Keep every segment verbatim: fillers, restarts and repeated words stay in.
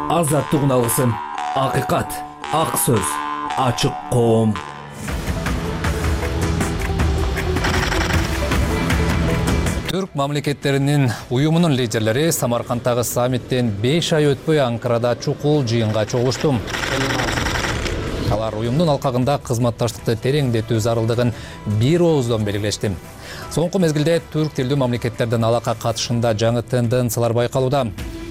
Азаттык алгысым, акыйкат, ак сөз, ачык коом. Түрк мамлекеттеринин уюмунун лидерлери Самаркандагы саммиттен беш ай өтпөй Анкарада чукул жыйынга чогулушту. Алар уюмдун алкагында кызматташтыкты тереңдетүү зарылдыгын бир ооздон белгилешти. Соңку мезгилде түрк тилдүү мамлекеттердин алака катышында жаңы тенденциялар байкалууда.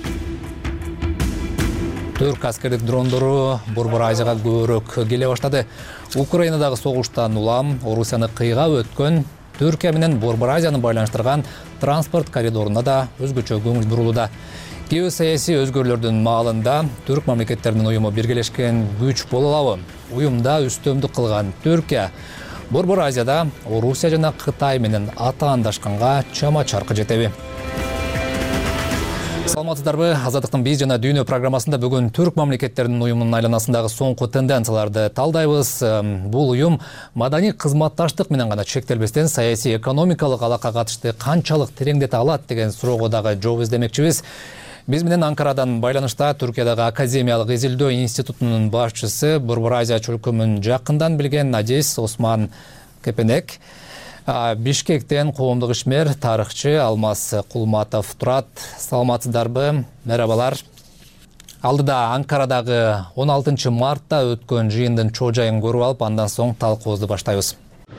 Түрк аскердик дрондору Борбор Азияга көбүрөөк келе баштады. Украинадагы согуштан улам Орусияны кыйга өткөн Түркия менен Борбор Азияны байланыштырган транспорт коридоруна да өзгөчө көңүл бурулууда. Геосаясий өзгөрүүлөрдүн маалында түрк мамлекеттеринин уюму биргелешкен күч боло алабы? Уюмда үстөмдүк кылган Түркия Борбор Азияда Орусия жана Кытай менен атаандашканга чама чаркы жетеби? Саламатсыздарбы? Азаттыктын биз жана дүйнө программасында бүгүн түрк мамлекеттеринин уюмунун айланасындагы соңку тенденцияларды талдайбыз. Бул уюм маданий кызматташтык менен гана чектелбестен саясий экономикалык алака катышты канчалык тереңдете алат деген суроого дагы жооп издемекчибиз. Биз менен Анкарадан байланышта Түркиядагы Академиялык изилдөө институтунун башчысы, Борбор Азия чөлкөмүн жакындан билген Надис Осман Кепенек, Бишкектен коомдук ишмер, тарыхчы Алмаз Кулматов турат. Саламатсыздарбы? Мерабалар. Алдыда Анкарадагы он алтынчы мартта өткөн жыйындын чоо-жайын көрүп алып, андан соң талкуубузду баштайбыз.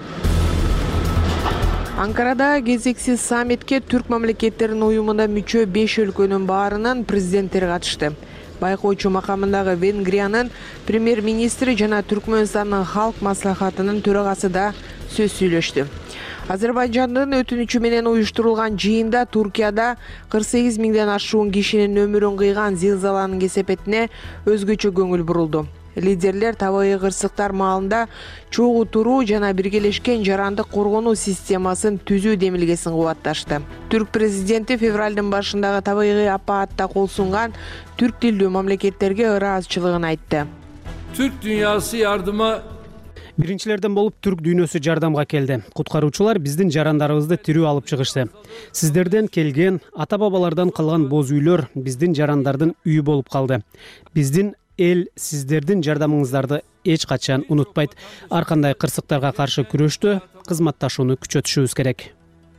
Анкарада кезексиз саммитке түрк мамлекеттеринин уюмуна мүчө беш өлкөнүн баарынын президенттери катышты. Байкоочу макамындагы Венгриянын премьер-министри жана Түркмөнстандын халк маслахатынын төрагасы да сөз сүйлөштү. Азербайжандын өтүнүчү менен уюштурулган жыйында Туркияда кырк сегиз миңден ашуун кишинин өмүрүн кыйган зилзаланын кесепетине өзгөчө көңүл бурулду. Лидерлер табигый кырсыктар маалында чогуу туруу жана биргелешкен жарандык коргонуу системасын түзүү демилгесин кубатташты. Түрк президенти февралдын башындагы табигый апаатта кол сунган түрк тилдүү мамлекеттерге ыраазычылыгын айтты. Türk dünyası yardıma Биринчилерден болуп түрк дүйнөсү жардамга келди. Куткаруучулар биздин жарандарыбызды тирүү алып чыгышты. Сиздерден келген ата-бабалардан калган боз үйлөр биздин жарандардын үйү болуп калды. Биздин эл сиздердин жардамыңыздарды эч качан унутпайт. Ар кандай кырсыктарга каршы күрөштө кызматташууну күчөтүшүбүз керек.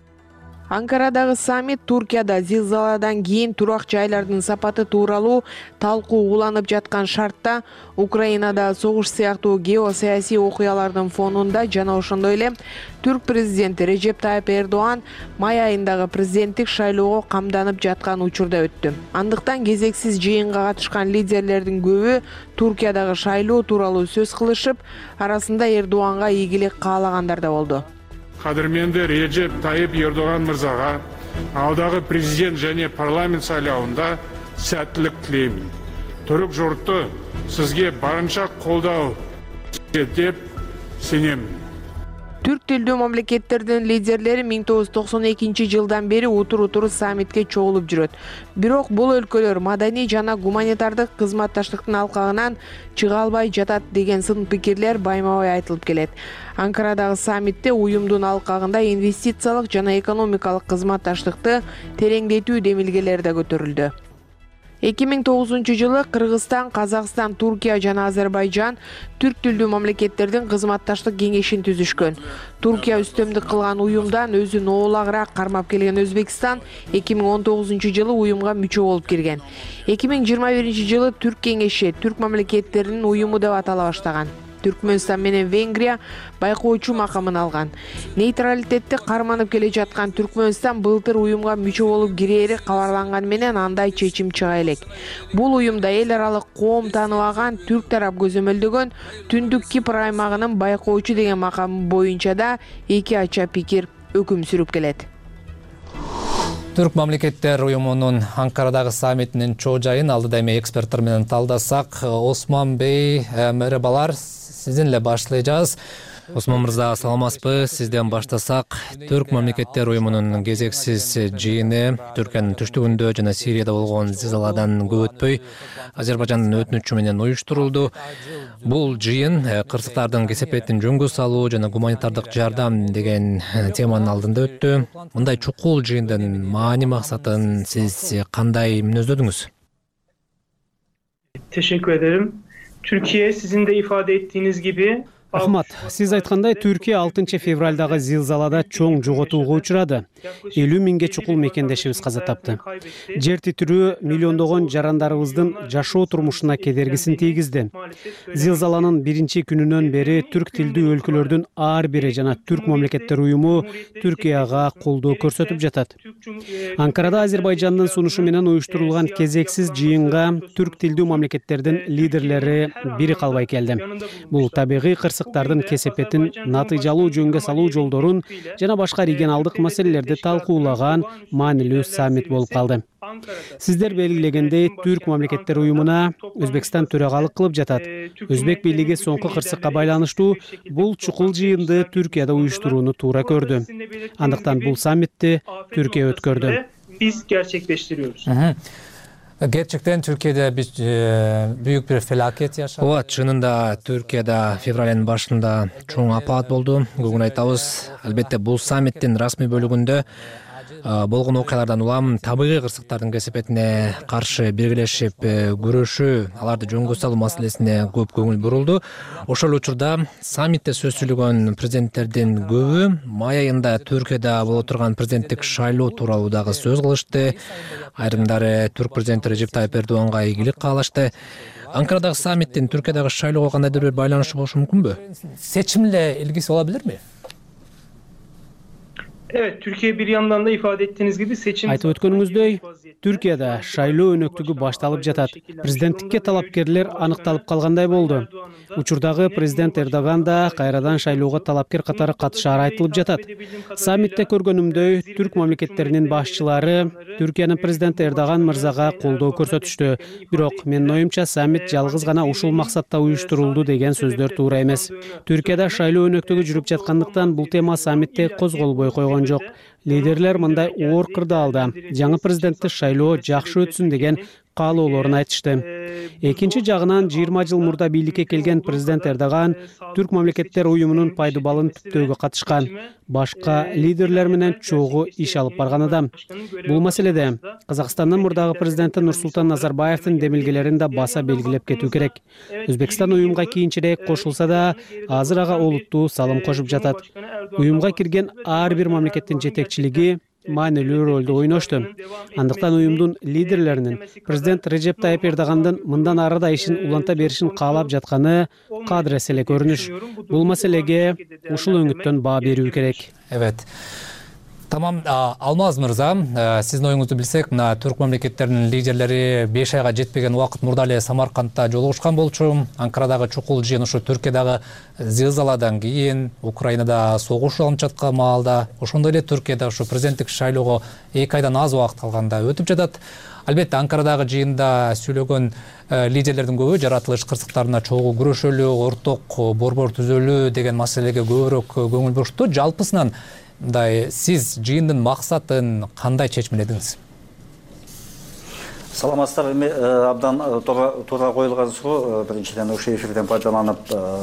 Анкарадагы саммит Туркияда зилзаладан кийин турак жайлардын сапаты тууралуу талкуу уланып жаткан шартта Украинада согуш сыяктуу геосаясий окуялардын фонунда жана ошондой эле түрк президенти Режеп Тайып Эрдоан май айындагы президенттик шайлоого камданып жаткан учурда өттү. Андыктан кезексиз жыйынга катышкан лидерлердин көбү Туркиядагы шайлоо тууралуу сөз кылышып, арасында Эрдоанга ийгилик каалагандар да болду. Кадырменди Режеп Тайып Эрдоған мырзаға алдағы президент және парламент сайлауында сәттілік тілеймін. Түрік жұрты сізге барынша қолдау деп сенемін. Түрк тилдүү мамлекеттердин лидерлери миң тогуз жүз токсон экинчи жылдан бери утур-утур саммитке чогулуп жүрөт. Бирок бул өлкөлөр маданий жана гуманитардык кызматташтыктын алкагынан чыга албай жатат деген сын пикирлер байма-бай айтылып келет. Анкарадагы саммитте уюмдун алкагында инвестициялык жана экономикалык кызматташтыкты тереңдетүү демилгелери да көтөрүлдү. эки миң тогузунчу жылы Кыргызстан, Казакстан, Туркия жана Азербайжан түрк тилдүү мамлекеттердин кызматташтык кеңешин түзүшкөн. Туркия үстөмдүк кылган уюмдан өзүн оолагыраак кармап келген Өзбекстан эки миң он тогузунчу жылы уюмга мүчө болуп кирген. эки миң жыйырма биринчи жылы Түрк кеңеши түрк мамлекеттеринин уюму деп атала баштаган. Түркмөнстан менен Венгрия байкоочу макамын алган. Нейтралитетти карманып келе жаткан Түркмөнстан былтыр уюмга мүчө болуп кирери кабарланган менен андай чечим чыга элек. Бул уюмда эл аралык коом тааныбаган түрк тарап көзөмөлдөгөн Түндүк Кипр аймагынын байкоочу деген макамы боюнча да эки ача пикир өкүм сүрүп келет. Түрк мамлекеттер уюмунун Анкарадагы саммитинин чоо-жайын алдыда эми эксперттер менен талдасак. Осман Бей, мерабалар, сизден эле баштайбыз. Осман мырза, саламатсызбы? Сизден баштасак, түрк мамлекеттер уюмунун кезексиз жыйыны Түркиянын түштүгүндө жана Сирияда болгон зилзаладан көп өтпөй Азербайжандын өтүнүчү менен уюштурулду. Бул жыйын кырсыктардын кесепетин жөнгө салуу жана гуманитардык жардам деген теманын алдында өттү. Мындай чукул жыйындын маани максатын сиз кандай мүнөздөдүңүз? Teşekkür ederim. Türkiye sizin de ifade ettiğiniz gibi Ахмат, сиз айткандай Түркия алтынчы февралдагы зилзалада чоң жоготууга учурады. элүү миңге чукул мекендешибиз каза тапты. Жер титирөө миллиондогон жарандарыбыздын жашоо турмушуна кедергисин тийгизди. Зилзаланын биринчи күнүнөн бери түрк тилдүү өлкөлөрдүн ар бири жана түрк мамлекеттер уюму Түркияга колдоо көрсөтүп жатат. Анкарада Азербайжандын сунушу менен уюштурулган кезексиз жыйынга түрк тилдүү мамлекеттердин лидерлери бири калбай келди. Бул табигый кырсыктардын кесепетин натыйжалуу жөнгө салуу жолдорун жана башка регионалдык маселелерди талкуулаган маанилүү саммит болуп калды. Сиздер белгилегендей, түрк мамлекеттер уюмуна Өзбекстан төрагалык кылып жатат. Өзбек бийлиги соңку кырсыкка байланыштуу бул чукул жыйынды Түркияда уюштурууну туура көрдү. Андыктан бул саммитти Түркия өткөрдү. Biz gerçekleştiriyoruz. Gerçekten Türkiye'de bir e, büyük bir felaket yaşadı. Ооба, чынында Түркияда февралдын башында чоң апат болду. Бүгүн айтабыз, албетте бул саммиттин расмий бөлүгүндө болгон окуялардан улам табигый кырсыктардын кесепетине каршы биргелешип күрөшүү, аларды жөнгө салуу маселесине көп көңүл бурулду. Ошол учурда саммитте сөз сүйлөгөн президенттердин көбү май айында Түркияда боло турган президенттик шайлоо тууралуу дагы сөз кылышты. Айрымдары түрк президенти Режеп Тайып Эрдоганга ийгилик каалашты. Анкарадагы саммиттин Түркиядагы шайлоого кандайдыр бир байланышы болушу мүмкүнбү? Seçimle ilgisi olabilir mi? Evet, Türkiye bir yandan da ifade ettiğiniz gibi seçim... Айтып өткөнүңүздөй, Түркияда шайлоо өнөктүгү башталып жатат. Президенттикке талапкерлер аныкталып калгандай болду. Учурдагы президент Эрдоган да кайрадан шайлоого талапкер катары катышаары айтылып жатат. Саммитте көргөнүмдөй, түрк мамлекеттеринин башчылары Түркиянын президенти Эрдоган мырзага колдоо көрсөтүштү. Бирок менин оюмча саммит жалгыз гана ушул максатта уюштурулду деген сөздөр туура эмес. Түркияда шайлоо өнөктүгү жүрүп жаткандыктан бул тема саммитте козголбой койгон жок. Лидерлер мындай оор кырдаалда жаңы президентти шайлоо жакшы өтсүн деген каалоолорун айтышты. Экинчи жагынан жыйырма жыл мурда бийликке келген президент Эрдоган түрк мамлекеттер уюмунун пайдубалын түптөөгө катышкан. Башка лидерлер менен чогуу иш алып барган адам. Бул маселеде Казакстандын мурдагы президенти Нурсултан Назарбаевдин демилгелерин да баса белгилеп кетүү керек. Өзбекстан уюмга кийинчерээк кошулса да, азыр ага олуттуу салым кошуп жатат. Уюмга кирген ар бир мамлекеттин жетекчилиги маанилүү ролду ойношту. Андыктан уюмдун лидерлеринин президент Режеп Тайып Эрдогандын мындан ары да ишин уланта беришин каалап жатканы кадырес эле көрүнүш. Бул маселеге ушул өңүттөн баа берүү керек. Evet. Tamam, Алмаз мырза, сиздин оюңузду билсек, мына түрк мамлекеттеринин лидерлери беш айга жетпеген убакыт мурда эле Самаркандта жолугушкан болчу. Анкарадагы чукул жыйын ушу Түркиядагы зилзаладан кийин, Украинада согуш уланып жаткан маалда, ошондой эле Түркияда ушу президенттик шайлоого эки айдан аз убакыт калганда өтүп жатат. Албетте Анкарадагы жыйында сүйлөгөн лидерлердин көбү жаратылыш кырсыктарына чогуу күрөшөлү, орток борбор түзөлү деген маселеге көбүрөөк көңүл бурушту. Жалпысынан сиз жыйындын максатын кандай чечмеледиңиз? Саламатсыздар, абдан туура коюлган суроо. Биринчиден ушул эфирден пайдаланып,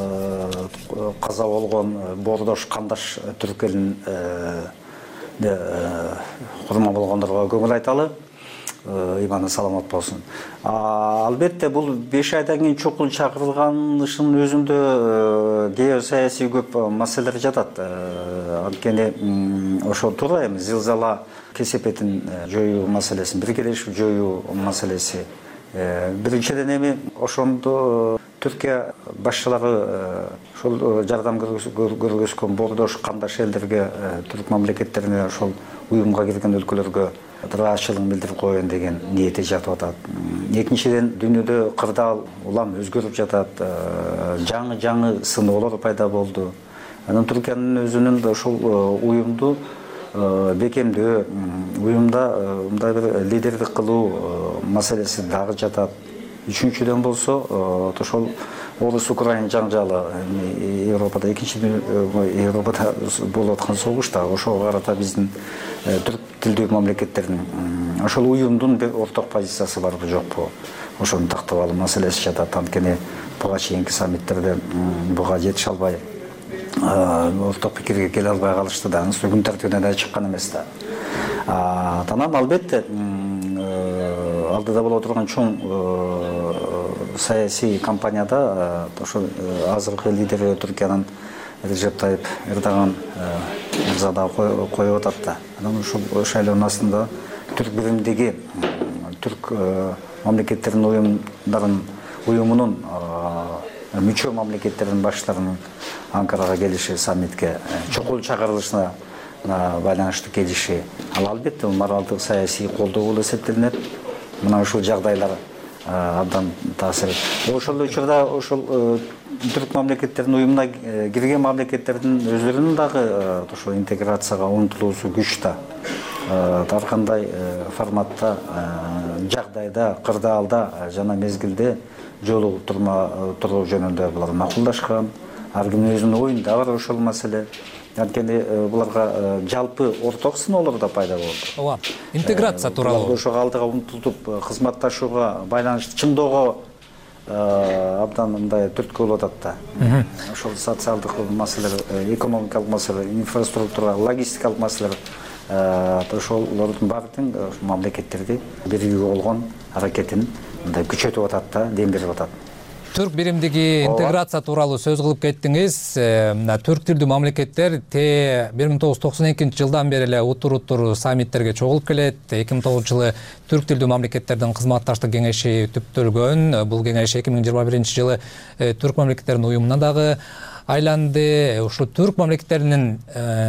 каза болгон боордош кандаш түрк элин курман болгондорго көңүл айталы. Иманы саламат болсун. Албетте бул беш айдан кийин чукул чакырылганышынын өзүндө геосаясий көп маселелер жатат. Анткени ошол туура эми зилзала кесепетин жоюу маселесин, биргелешип жоюу маселеси. Биринчиден эми ошондо Түркия башчылары ошол жардам көргөзгөн боордош кандаш элдерге, түрк мамлекеттерине, ошол уюмга кирген өлкөлөргө ыраазычылыгын билдирип коеюн деген ниети жатып атат. Экинчиден дүйнөдө кырдаал улам өзгөрүп жатат, жаңы-жаңы сыноолор пайда болду. Анан Түркиянын өзүнүн ошол уюмду бекемдөө, уюмда мындай бир лидердик кылуу маселеси дагы жатат. Үчүнчүдөн болсо, ошол Орус-Украин жаңжалы Европада экинчи Европада болуп аткан согуш да ошого карата биздин түрк тилдүү мамлекеттердин ошол уюмдун бир орток позициясы барбы жокпу? Ошону тактап алуу маселеси жатат. Анткени буга чейинки саммиттерде буга жетише албай, орток пикирге келе албай калышты да, анын күн тартибине да чыккан эмес да. Танам албетте алдыда боло турган чоң саясий кампанияда ошо азыркы лидери Түркиянын Режеп Тайып Эрдоган мырза да коюп атат да. Анан ушул шайлоонун астында түрк биримдиги түрк мамлекеттеринин уюмдарын уюмунун мүчө мамлекеттердин баштарынын Анкарага келиши, саммитке чокул чакырылышына байланыштуу келиши. Ал албетте моралдык саясий колдоо болуп эсептелинет. Мына ушул жагдайлар абдан таасир. Ошол учурда ошол түрк мамлекеттердин уюмуна кирген мамлекеттердин өзлөрүнүн дагы ошол интеграцияга умтулуусу күч да. Ар кандай форматта, жагдайда, кырдаалда жана мезгилде жолугуп туруу жөнүндө булар макулдашкан. Ар кимдин өзүнүн оюнда бар ошол маселе. Анткени буларга жалпы орток сыноолор да пайда болду. Ооба, интеграция тууралуу. Ошого алдыга умтулуп кызматташууга байланыштуу чындоого абдан мындай түрткү болуп атат да. Ошол социалдык маселелер, экономикалык маселелер, инфраструктура, логистикалык маселелер ошолордун баардыгын мамлекеттерди биригүү болгон аракетин мындай күчөтүп атат да, дем берип атат. Түрк биримдиги интеграция тууралуу сөз кылып кеттиңиз. Түрк тилдүү мамлекеттер те бир миң тогуз жүз токсон экинчи жылдан бери эле утур-утур саммиттерге чогулуп келет. эки миң тогузунчу жылы түрк тилдүү мамлекеттердин кызматташтык кеңеши түптөлгөн. Бул кеңеш эки миң жыйырма биринчи жылы түрк мамлекеттеринин уюмуна дагы айланды. Ушул түрк мамлекеттеринин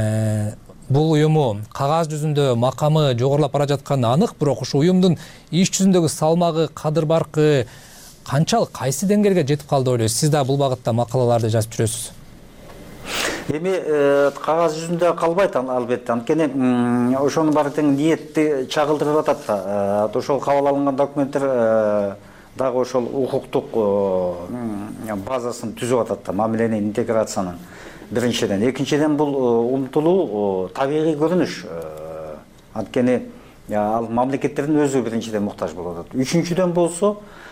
бул уюму кагаз жүзүндө макамы жогорулап бара жатканы анык, бирок ушул уюмдун иш жүзүндөгү салмагы, кадыр баркы канчалык, кайсы деңгээлге жетип калды ойлойсуз? Сиз да бул багытта макалаларды жазып жүрөсүз. Эми кагаз жүзүндө калбайт албетте. Анткени ошонун баары тең ниетти чагылдырып атат да. Ошол кабыл алынган документтер дагы ошол укуктук базасын түзүп атат да, мамиленин, интеграциянын. Биринчиден, экинчиден бул умтулуу табигый көрүнүш. Анткени ал мамлекеттердин өзү биринчиден муктаж болуп атат. Үчүнчүдөн болсо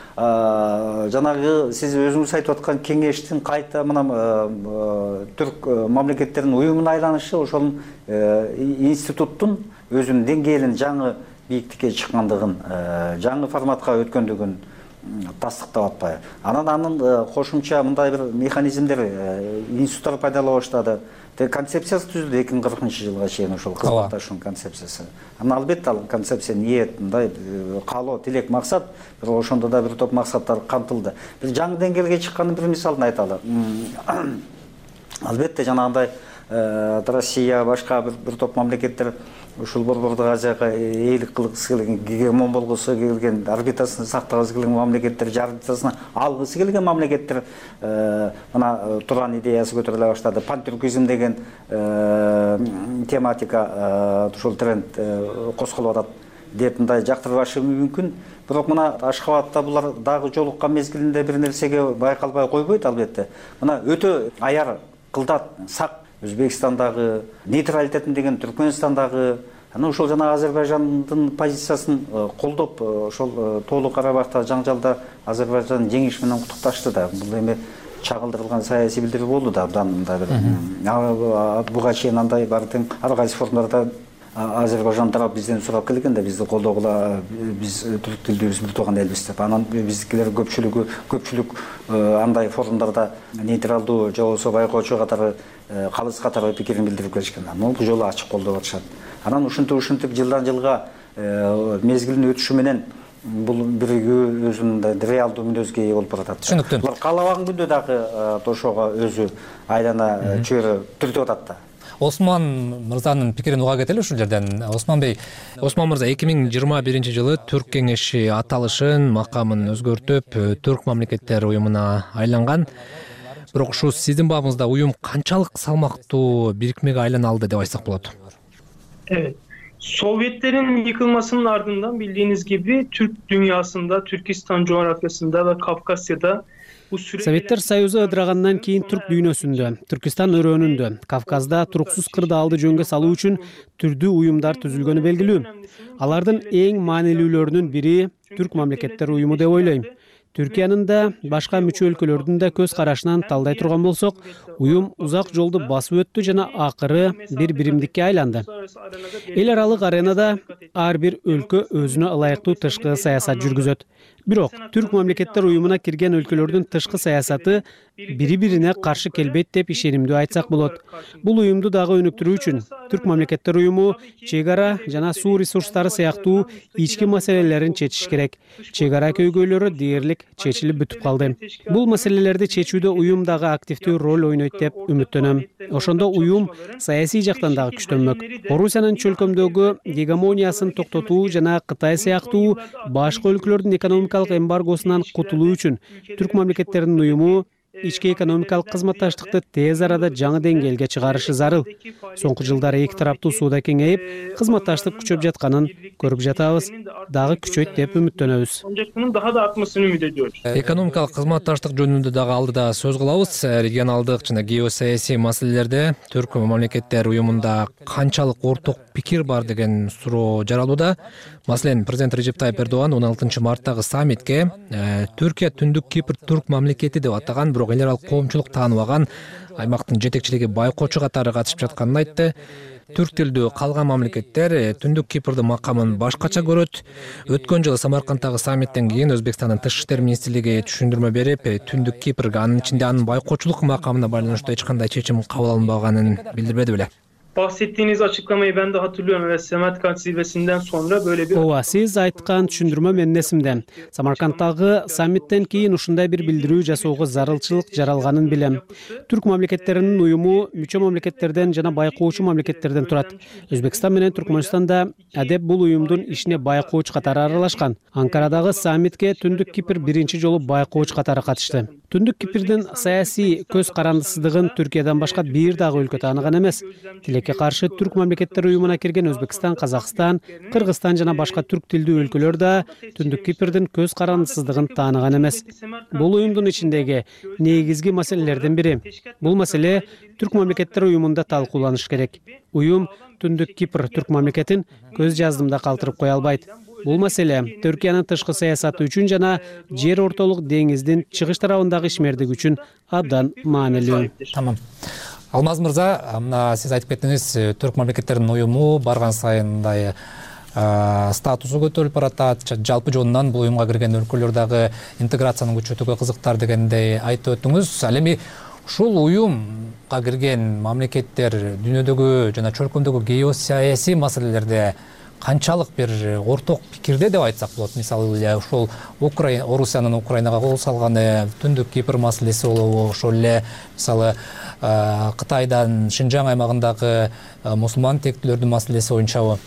жанагы сиз өзүңүз айтып аткан кеңештин кайта мына түрк мамлекеттеринин уюмуна айланышы ошол институттун өзүнүн деңгээлин жаңы бийиктикке чыккандыгын, жаңы форматка өткөндүгүн тастыктап атпайбы. Анан анын кошумча мындай бир механизмдер, институттар пайдалана баштады. Концепциясы түзүлдү эки миң кыркынчы жылга чейин ошол кызматташуунун концепциясы. Анан албетте ал концепция ниет, мындай каалоо, тилек, максат, бирок ошондо да бир топ максаттар камтылды. Бир жаңы деңгээлге чыккандын бир мисалын айталы. Албетте жанагындай Россия, башка бир топ мамлекеттер ушул Борбордук Азияга ээлик кылгысы келген, гегемон болгусу келген, орбитасын сактагысы келген мамлекеттер, жер орбитасына алгысы келген мамлекеттер мына Туран идеясы көтөрүлө баштады. Пантүркизм деген тематика ушул тренд косколуп атат деп мындай жактырбашы мүмкүн. Бирок мына Ашхабадта булар дагы жолуккан мезгилинде бир нерсеге байкалбай койбойт албетте. Мына өтө аяр, кылдат, сак Өзбекстандагы, нейтралитетин деген Түркмөнстандагы, анан ошол жана Азербайжандын позициясын колдоп, ошол Тоолуу Карабахта жаңжалда Азербайжандын жеңиш менен куттукташты да. Бул эми чагылдырылган саясий билдирүү болду да, абдан мындай бир. Буга чейин андай баары тең ар кайсы форумдарда Азербайжан тарап бизден сурап келген да, бизди колдогула, биз түрк тилдүүбүз бир тууган элбиз деп. Анан биздикилер көпчүлүгү, көпчүлүк андай форумдарда нейтралдуу же болбосо байкоочу катары, калыс катары пикирин билдирип келишкен. Бул жолу ачык колдоп атышат. Анан ушинтип ушинтип жылдан жылга мезгилдин өтүшү менен бул биригүү өзүнүн реалдуу мүнөзгө ээ болуп баратат. Түшүнүктүү. Булар каалабаган күндө дагы ошого өзү айлана чөйрө түртүп атат да. Осман мырзанын пикирин уга кетели ушул жерден. Осман бей, Осман мырза эки миң жыйырма биринчи жылы Түрк кеңеши аталышын, макамын өзгөртүп, түрк мамлекеттер уюмуна айланган. Бирок ушу сиздин бабыңызда уюм канчалык салмактуу бирикмеге айлана алды деп айтсак болот? Evet. Sovyetlerin yıkılmasının ardından bildiğiniz gibi Türk dünyasında, Türkistan coğrafyasında ve Kafkasya'da Советтер Союзу ыдырагандан кийин түрк дүйнөсүндө, Түркистан өрөөнүндө, Кавказда туруксуз кырдаалды жөнгө салуу үчүн түрдүү уюмдар түзүлгөнү белгилүү. Алардын эң маанилүүлөрүнүн бири Түрк мамлекеттер уюму деп ойлойм. Түркиянын да башка мүчө өлкөлөрдүн да көз карашынан талдай турган болсок, уюм узак жолду басып өттү жана акыры бир биримдикке айланды. Эл аралык аренада ар бир өлкө өзүнө ылайыктуу тышкы саясат жүргүзөт. Бирок түрк мамлекеттер уюмуна кирген өлкөлөрдүн тышкы саясаты бири-бирине каршы келбейт деп ишенимдүү айтсак болот. Бул уюмду дагы өнүктүрүү үчүн түрк мамлекеттер уюму чек ара жана суу ресурстары сыяктуу ички маселелерин чечиш керек. Чек ара көйгөйлөрү дээрлик чечилип бүтүп калды. Бул маселелерди чечүүдө уюм дагы активдүү роль ойнойт деп үмүттөнөм. Ошондо уюм саясий жактан дагы күчтөнмөк. Орусиянын чөлкөмдөгү гегемониясын токтотуу жана Кытай сыяктуу башка өлкөлөрдүн экономикалык эмбаргосунан кутулуу үчүн түрк мамлекеттеринин уюму ички экономикалык кызматташтыкты тез арада жаңы деңгээлге чыгарышы зарыл. Соңку жылдары эки тараптуу сууда кеңейип, кызматташтык күчөп жатканын көрүп жатабыз, дагы күчөйт деп үмүттөнөбүз. Daha da artmasını ümit ediyoruz. Экономикалык кызматташтык жөнүндө дагы алдыда сөз кылабыз. Регионалдык жана геосаясий маселелерде түрк мамлекеттер уюмунда канчалык орток пикир бар деген суроо жаралууда. Маселен, президент Режеп Тайып Эрдоган он алтынчы марттагы саммитке Түркия Түндүк Кипр түрк мамлекети деп атаган, бирок эл аралык коомчулук тааныбаган аймактын жетекчилиги байкоочу катары катышып жатканын айтты. Түрк тилдүү калган мамлекеттер Түндүк Кипрдин макамын башкача көрөт. Өткөн жылы Самаркандтагы саммиттен кийин Өзбекстандын тышкы иштер министрлиги түшүндүрмө берип, Түндүк Кипрге, анын ичинде анын байкоочулук макамына байланыштуу эч кандай чечим кабыл алынбаганын билдирбеди беле. Bahsettiğiniz açıklamayı ben de hatırlıyorum ve Semerkant zirvesinden sonra böyle bir... Ооба, сиз айткан түшүндүрмө менин эсимде. Самаркандтагы саммиттен кийин ушундай бир билдирүү жасоого зарылчылык жаралганын билем. Түрк мамлекеттеринин уюму мүчө мамлекеттерден жана байкоочу мамлекеттерден турат. Өзбекстан менен Түркмөнстан да адеп бул уюмдун ишине байкооч катары аралашкан. Анкарадагы саммитке Түндүк Кипр биринчи жолу байкооч катары катышты. Түндүк Кипрдин саясий көз карандысыздыгын Түркиядан башка бир дагы өлкө тааныган эмес. Тилекке каршы түрк мамлекеттер уюмуна кирген Өзбекстан, Казакстан, Кыргызстан жана башка түрк тилдүү өлкөлөр да Түндүк Кипрдин көз карандысыздыгын тааныган эмес. Бул уюмдун ичиндеги негизги маселелердин бири. Бул маселе түрк мамлекеттер уюмунда талкууланыш керек. Уюм Түндүк Кипр түрк мамлекетин көз жаздымда калтырып кое албайт. Бул маселе Түркиянын тышкы саясаты үчүн жана жер ортолук деңиздин чыгыш тарабындагы ишмердиги үчүн абдан маанилүү. Тамам. Алмаз мырза, мына сиз айтып кеттиңиз, түрк мамлекеттеринин уюму барган сайын мындай статусу көтөрүлүп баратат, жалпы жонунан бул уюмга кирген өлкөлөр дагы интеграциянын күчөтүүгө кызыктар дегендей айтып өттүңүз. Ал эми ушул уюмга кирген мамлекеттер дүйнөдөгү жана чөлкөмдөгү геосаясий маселелерде канчалык бир орток пикирде деп айтсак болот. Мисалы, ушул Украина, Орусиянын Украинага кол салганы, Түндүк Кипр маселеси болобу, ошол эле мисалы Кытайдан Шинжаң аймагындагы мусулман тектүүлөрдүн маселеси боюнчабы?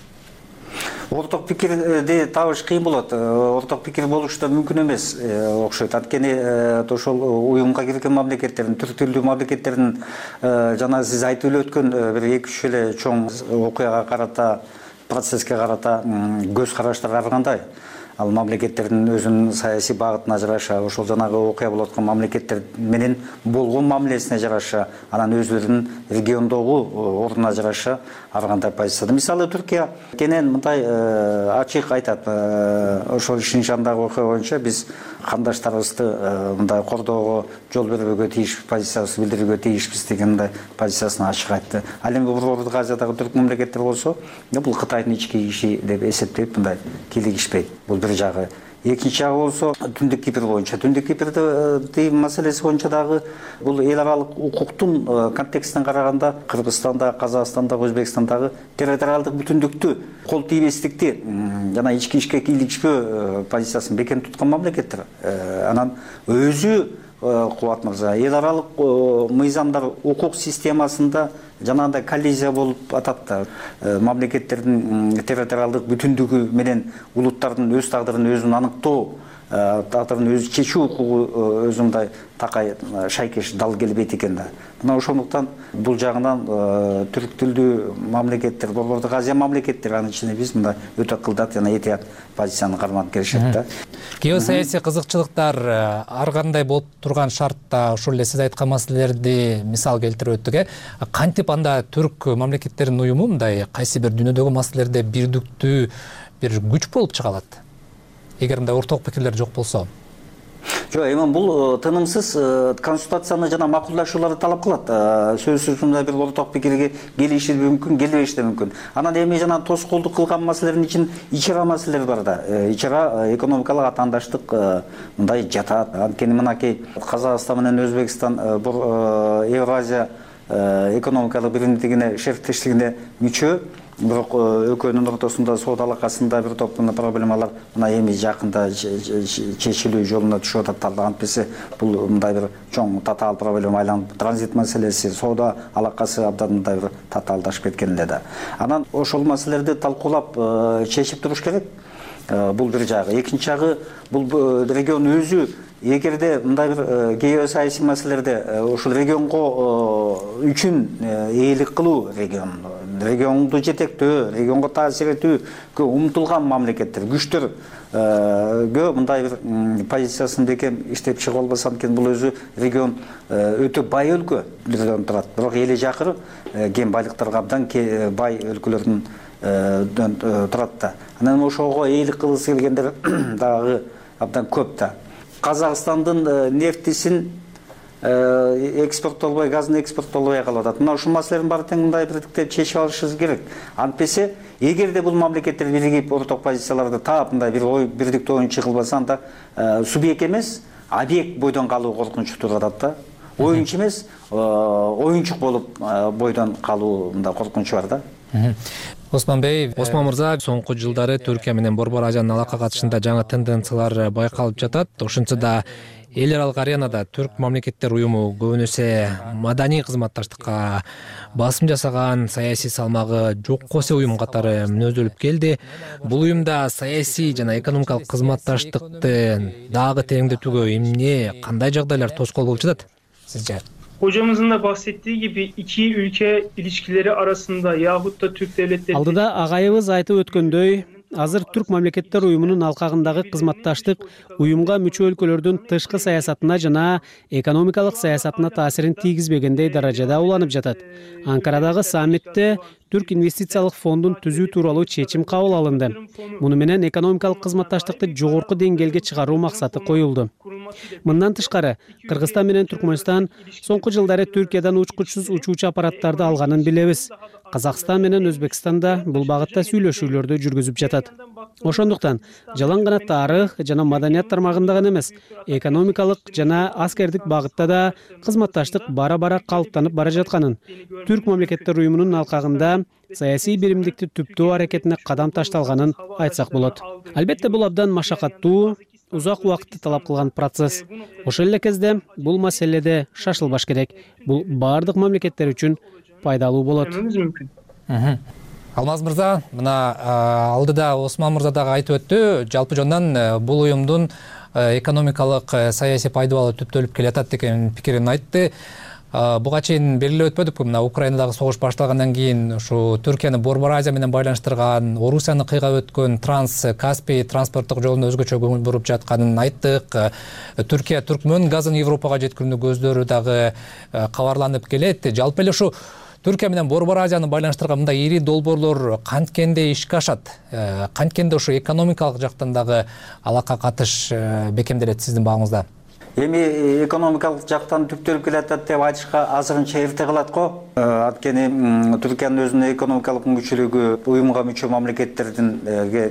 Орток пикирди табыш кыйын болот. Орток пикир болушу да мүмкүн эмес окшойт. Анткени ошол уюмга кирген мамлекеттердин, түрк тилдүү мамлекеттердин жана сиз айтып өткөн бир эки үч эле чоң окуяга карата, процесске карата көз караштар ар кандай. Ал мамлекеттердин өзүнүн саясий багытына жараша, ошол жанагы окуя болуп аткан мамлекеттер менен болгон мамилесине жараша, анан өзүлөрүнүн региондогу ордуна жараша ар кандай позицияда. Мисалы, Түркия кенен мындай ачык айтат, ошол Шинжаңдагы окуя боюнча биз кандаштарыбызды мындай кордоого жол бербөөгө тийиш, позициясы билдирүүгө тийишпиз деген мындай позициясын ачык айтты. Ал эми Орто Азиядагы түрк мамлекеттер болсо, бул Кытайдын ички иши деп эсептейт, мындай кийлигишпейт. Бул бир жагы. Экинчи жагы болсо Түндүк Кипр боюнча. Түндүк Кипрдин маселеси боюнча дагы бул эл аралык укуктун контекстинен караганда Кыргызстанда, Казакстанда, Өзбекстандагы территориалдык бүтүндүктү, кол тийбестикти жана ички ишке кийлигишпөө позициясын бекем туткан мамлекеттер. Анан өзү Кубат мырза, эл аралык мыйзамдар, укук системасында жанагындай коллизия болуп атат да. Мамлекеттердин территориалдык бүтүндүгү менен улуттардын өз тагдырын өзүн аныктоо, тагдырын өзү чечүү укугу өзүндай такай шайкеш дал келбейт экен да. Мына ошондуктан бул жагынан түрк тилдүү мамлекеттер, Орто Азия мамлекеттери, анын ичинде биз мындай өтө кылдат жана этият позицияны карманып келишет да. Геосаясий кызыкчылыктар ар кандай болуп турган шартта ошол эле сиз айткан маселелерди мисал келтирип өттүк. Кантип анда түрк мамлекеттеринин уюму мындай кайсы бир дүйнөдөгү маселелерде бирдиктүү бир күч болуп чыга алат? Эгер мындай орток пикирлер жок болсо. Жок, эми бул тынымсыз консультацияны жана макулдашууларды талап кылат. Сөзсүз мындай бир орток пикирге келиши мүмкүн, келбеши да мүмкүн. Анан эми жана тоскоолдук кылган маселелердин ичин ичара маселелер бар да. Ичара экономикалык атаандаштык мындай жатат. Анткени мынакей Казакстан менен Өзбекстан бул Евразия экономикалык биримдигине, шерттештигине мүчө. Бирок экөөнүн ортосунда соода алакасында бир топ проблемалар мына эми жакында чечилүү жолуна түшүп атат. Антпесе бул мындай бир чоң татаал проблема айланып, транзит маселеси, соода алакасы абдан мындай бир татаалдашып кеткен эле да. Анан ошол маселелерди талкуулап чечип туруш керек. Бул бир жагы. Экинчи жагы бул регион өзү эгерде мындай бир геосаясий маселелерде ушул регионго үчүн ээлик кылуу, регион регионду жетектөө, регионго таасир этүүгө умтулган мамлекеттер, күчтөргө мындай бир позициясын бекем иштеп чыгып албаса, анткени бул өзү регион өтө бай өлкөдөн турат. Бирок эли жакыр кен байлыктарга абдан бай өлкөлөрдүн турат да. Анан ошого ээлик кылгысы келгендер дагы абдан көп да. Казакстандын нефтисин экспорттолбой, газын экспорттолбой калып атат. Мына ушул маселелердин баары тең мындай бирдиктеп чечип алышыбыз керек. Антпесе, эгерде бул мамлекеттер биригип орток позицияларды таап мындай бир ой бирдиктүү оюн чыгылбаса, анда субъект эмес, объект бойдон калуу коркунучу тууп атат да. Оюнчу эмес, оюнчук болуп бойдон калуу мындай коркунучу бар да. Осман Бей, Осман мырза, соңку жылдары Түркия менен Борбор Азиянын алака катышында жаңы тенденциялар байкалып жатат. Ошентсе да эл аралык аренада түрк мамлекеттер уюму көбүнөсө маданий кызматташтыкка басым жасаган, саясий салмагы жокко эсе уюм катары мүнөздөлүп келди. Бул уюмда саясий жана экономикалык кызматташтыкты дагы тереңдетүүгө эмне, кандай жагдайлар тоскоол болуп жатат сизce? Hocamızın da bahsettiği gibi iki ülke ilişkileri arasında yahut da Türk devletleri... Алдыда агайыбыз айтып өткөндөй, азыр түрк мамлекеттер уюмунун алкагындагы кызматташтык уюмга мүчө өлкөлөрдүн тышкы саясатына жана экономикалык саясатына таасирин тийгизбегендей даражада уланып жатат. Анкарадагы саммитте Түрк инвестициялык фондун түзүү тууралуу чечим кабыл алынды. Муну менен экономикалык кызматташтыкты жогорку деңгээлге чыгаруу максаты коюлду. Мындан тышкары, Кыргызстан менен Түркмөнстан соңку жылдары Түркиядан учкучсуз учуучу аппараттарды алганын билебиз. Казакстан менен Өзбекстан да бул багытта сүйлөшүүлөрдү жүргүзүп жатат. Ошондуктан жалаң гана тарых жана маданият тармагында гана эмес, экономикалык жана аскердик багытта да кызматташтык бара-бара калыптанып бара жатканын, түрк мамлекеттер уюмунун алкагында саясий биримдикти түптөө аракетине кадам ташталганын айтсак болот. Албетте бул абдан машакаттуу, узак убакытты талап кылган процесс. Ошол эле кезде бул маселеде шашылбаш керек. Бул бардык мамлекеттер үчүн пайдалуу болот. Алмаз мырза, мына алдыда Осман мырза дагы айтып өттү, жалпы жондан бул уюмдун экономикалык саясий пайдабалы түптөлүп келатат деген пикирин айтты. Буга чейин белгилеп өтпөдүкпү, мына Украинадагы согуш башталгандан кийин ушу Түркияны Борбор Азия менен байланыштырган, Орусияны кыйгап өткөн Транс-Каспий транспорттук жолуна өзгөчө көңүл буруп жатканын айттык. Түркия Түркмөн газын Европага жеткирүүнү көздөрү дагы кабарланып келет. Жалпы эле ушу Түркия менен Борбор Азияны байланыштырган мындай ири долбоорлор канткенде ишке ашат? Канткенде ушу экономикалык жактан дагы алака катыш бекемделет сиздин багыңызда? Эми экономикалык жактан түптөлүп келатат деп айтышка азырынча эрте калат го. Анткени Түркиянын өзүнүн экономикалык мүчөлүгү уюмга мүчө мамлекеттердин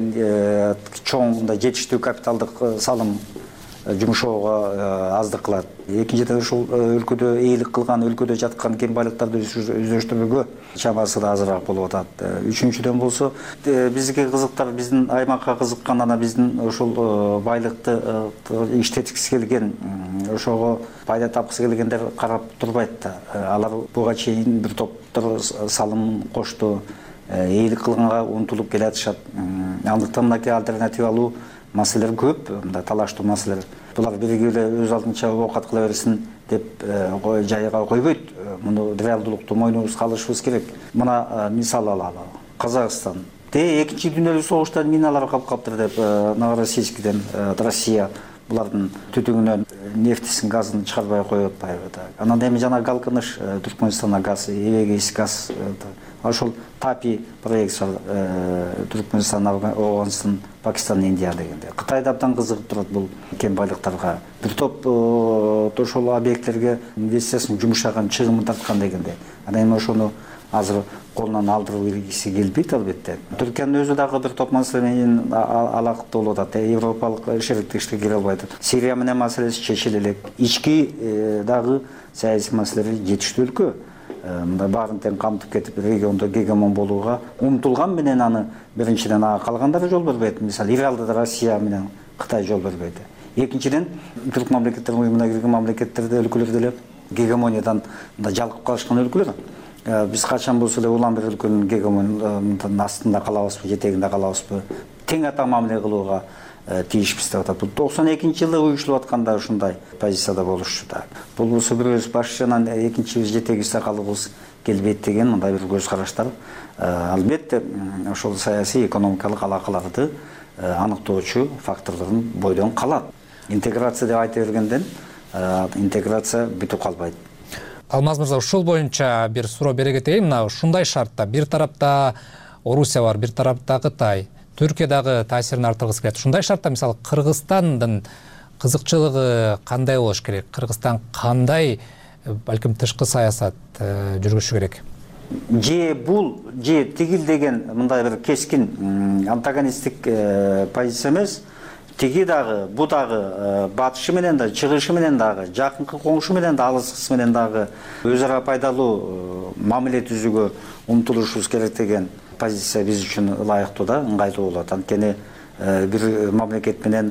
чоң мындай жетиштүү капиталдык салым жумшоого аздык кылат. Экинчиден ушул өлкөдө ээлик кылган, өлкөдө жаткан кен байлыктарды өздөштүрүүгө чамасы да азыраак болуп атат. Үчүнчүдөн болсо, бизге кызыктар, биздин аймакка кызыккан, ана биздин ушул байлыкты иштеткиси келген, ошого пайда тапкысы келгендер карап турбайт да. Алар буга чейин бир топтор салым кошту, ээлик кылганга умтулуп келатышат. Андыктан мынакей альтернатива алуу маселелер көп, мындай талаштуу маселелер. Булар биригип эле өз алдынча оокат кыла берсин деп жайга койбойт. Муну реалдуулукту мойнубузга алышыбыз керек. Мына мисал алалы. Казакстан. Те экинчи дүйнөлүк согуштан миналар калып калыптыр деп Новороссийскиден Россия булардын түтүгүнөн нефтисин, газын чыгарбай коюп атпайбы да. Анан эми жана Галкыныш Түркмөнстанда газ, Эвегейс газ, ошол Тапи проект Түркмөнстан, Ауганстан Пакистан, Индия дегенде. Кытай да абдан кызыгып турат бул кен байлыктарга. Бир топ ошол объекттерге инвестициясын жумшаган, чыгымын тарткан дегенде. Анан ошону азыр колунан алдырып бергиси келбейт албетте. Түркиянын өзү дагы бир топ маселе менен алакыттуу болуп атат. Европалык шериктешти кире албайт. Сирия менен маселеси чечиле элек. Ички дагы саясий маселелер жетиштүү өлкө. Мындай баарын тең камтып кетип региондо гегемон болууга умтулган менен аны биринчиден ага калгандары жол бербейт. Мисалы Иралда Россия менен Кытай жол бербейт. Экинчиден түрк мамлекеттеринин уюмуна кирген мамлекеттерде өлкөлөр деле гегемониядан жалкып калышкан өлкөлөр. Биз качан болсо эле улам бир өлкөнүн гегемониясынын астында калабызбы, жетегинде калабызбы, тең ата мамиле кылууга тийишпиз деп атат. Бул токсон экинчи жылы уюштулуп атканда ушундай позицияда болушу да. Бул болсо бирөөбүз башчынан экинчибиз жетегибизде калыбыз келбейт деген мындай бир көз караштар. Албетте ошол саясий экономикалык алакаларды аныктоочу факторлордун бойдон калат. Интеграция деп айта бергенден интеграция бүтүп калбайт. Алмаз мырза, ушул боюнча бир суроо бере кетейин. Мына ушундай шартта бир тарапта Орусия бар, бир тарапта Кытай, Түркия дагы таасирин артыргысы келет. Ушундай шартта мисалы Кыргызстандын кызыкчылыгы кандай болуш керек? Кыргызстан кандай балким тышкы саясат жүргүзүшү керек? Же бул, же тигил деген мындай бир кескин антагонисттик позиция эмес. Тиги дагы, бу дагы батышы менен да, чыгышы менен дагы, жакынкы коңшу менен да, алыскысы менен дагы өз ара пайдалуу мамиле түзүүгө умтулушубуз керек деген позиция биз үчүн ылайыктуу да, ыңгайлуу болот. Анткени бир мамлекет менен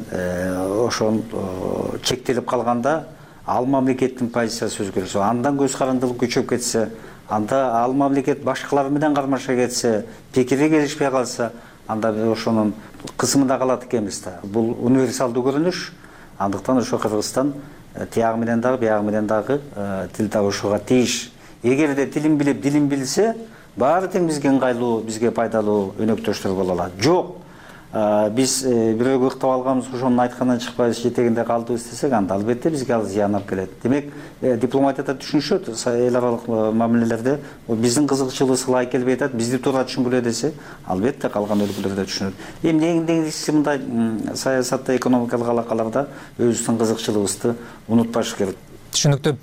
ошон чектелип калганда ал мамлекеттин позициясы өзгөрсө, андан көз карандылык күчөп кетсе, анда ал мамлекет башкалар менен кармаша кетсе, пикири келишпей калса, анда ошонун кысымында калат экенбиз да. Бул универсалдуу көрүнүш. Андыктан ошо Кыргызстан тиягы менен дагы, биягы менен дагы тил табышууга тийиш. Эгерде тилин билип, дилин билсе, баары тең бизге ыңгайлуу, бизге пайдалуу өнөктөштөр боло алат. Жок, биз бирөөгө ыктап алганбыз, ошонун айткандан чыкпайбыз, жетегинде калдыбыз десек, анда албетте бизге ал зыян алып келет. Демек, дипломатияда түшүнүшөт, эл аралык мамилелерде биздин кызыкчылыгыбыз ылайык келбей атат, бизди туура түшүнбүлө десе, албетте калган өлкөлөр да түшүнөт. Эми эң негизгиси мындай саясатта, экономикалык алакаларда өзүбүздүн кызыкчылыгыбызды унутпаш керек. Түшүнүктүү.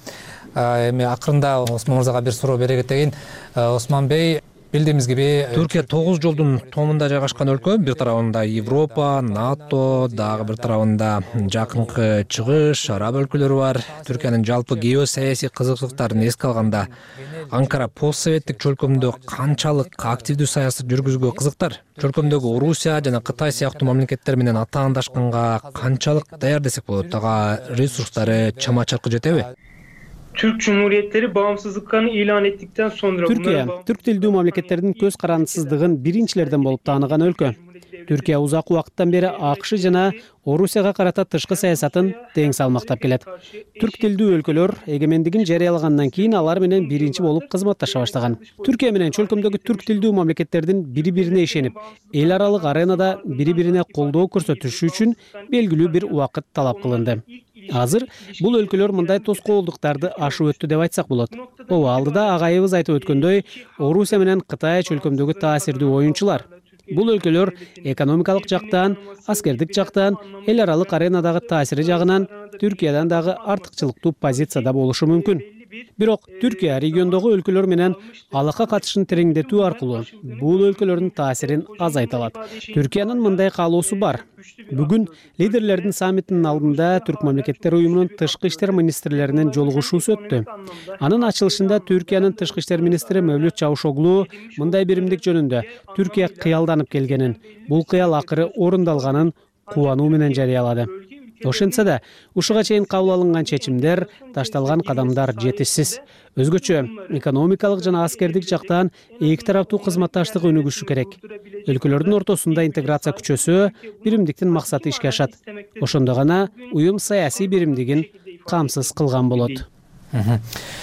Эми акырында Осмон мырзага бир суроо бере кетейин. Осмон бей, билдигибиз gibi Түркия тогуз жолдун томунда жайгашкан өлкө. Бир тарабында Европа, НАТО, дагы бир тарабында жакынкы чыгыш, араб өлкөлөрү бар. Түркиянын жалпы геосаясий кызыкчылыктарын эске алганда, Анкара постсоветтик чөлкөмдө канчалык активдүү саясат жүргүзүүгө кызыктар? Чөлкөмдөгү Орусия жана Кытай сыяктуу мамлекеттер менен атаандашканга канчалык даяр десек болот? Ага ресурстары чама-чаркы жетеби? Türk Cumhuriyetleri bağımsızlıklarını ilan ettikten sonra Türkiye, Türk tilдүү мамлекеттердин көз карандысыздыгын биринчилерден болуп тааныган өлкө. Түркия узак убакыттан бери АКШ жана Орусияга карата тышкы саясатын тең салмактап келет. Түрк тилдүү өлкөлөр эгемендигин жарыялагандан кийин алар менен биринчи болуп кызматташа баштаган. Түркия менен чөлкөмдөгү түрк тилдүү мамлекеттердин бири-бирине ишенип, эл аралык аренада бири-бирине колдоо көрсөтүшү үчүн белгилүү бир убакыт талап кылынды. Азыр бул өлкөлөр мындай тоскоолдуктарды ашып өттү деп айтсак болот. Ооба, алдыда агайыбыз айтып өткөндөй, Орусия менен Кытай чөлкөмдөгү таасирдүү оюнчулар. Бул өлкөлөр экономикалык жактан, аскердик жактан, эл аралык аренадагы таасири жагынан Түркиядан дагы артыкчылыктуу позицияда болушу мүмкүн. Бирок Түркия региондогу өлкөлөр менен алака катышын тереңдетүү аркылуу бул өлкөлөрдүн таасирин азайта алат. Түркиянын мындай каалоосу бар. Бүгүн лидерлердин саммитинин алдында Түрк мамлекеттер уюмунун тышкы иштер министрлеринин жолугушуусу өттү. Анын ачылышында Түркиянын тышкы иштер министри Мевлют Чавушоглу мындай биримдик жөнүндө Түркия кыялданып келгенин, бул кыял акыры орундалганын кубануу менен жарыялады. Ошентсе да, ушуга чейин кабыл алынган чечимдер, ташталган кадамдар жетишсиз. Өзгөчө экономикалык жана аскердик жактан эки тараптуу кызматташтык өнүгүшү керек. Өлкөлөрдүн ортосунда интеграция күчөсө, биримдиктин максаты ишке ашат. Ошондо гана уюм саясий биримдигин камсыз кылган болот.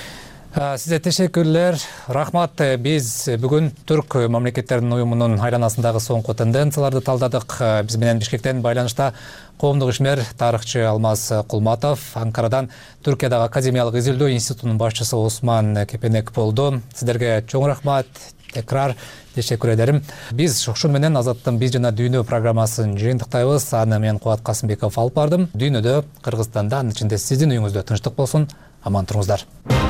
Сизге тешеккүрлөр. Рахмат. Биз бүгүн түрк мамлекеттеринин уюмунун айланасындагы соңку тенденцияларды талдадык. Биз менен Бишкектен байланышта коомдук ишмер тарыхчы Алмаз Кулматов, Анкарадан Түркиядагы Академиялык изилдөө институтунун башчысы Осман Кепенек болду. Сиздерге чоң рахмат. Текрар тешеккүр эдерим. Биз ушун менен Азаттын биз жана дүйнө программасын жыйынтыктайбыз. Аны мен Кубат Касымбеков алып бардым. Дүйнөдө, Кыргызстанда, анын ичинде сиздин үйүңүздө тынчтык болсун. Аман туруңуздар.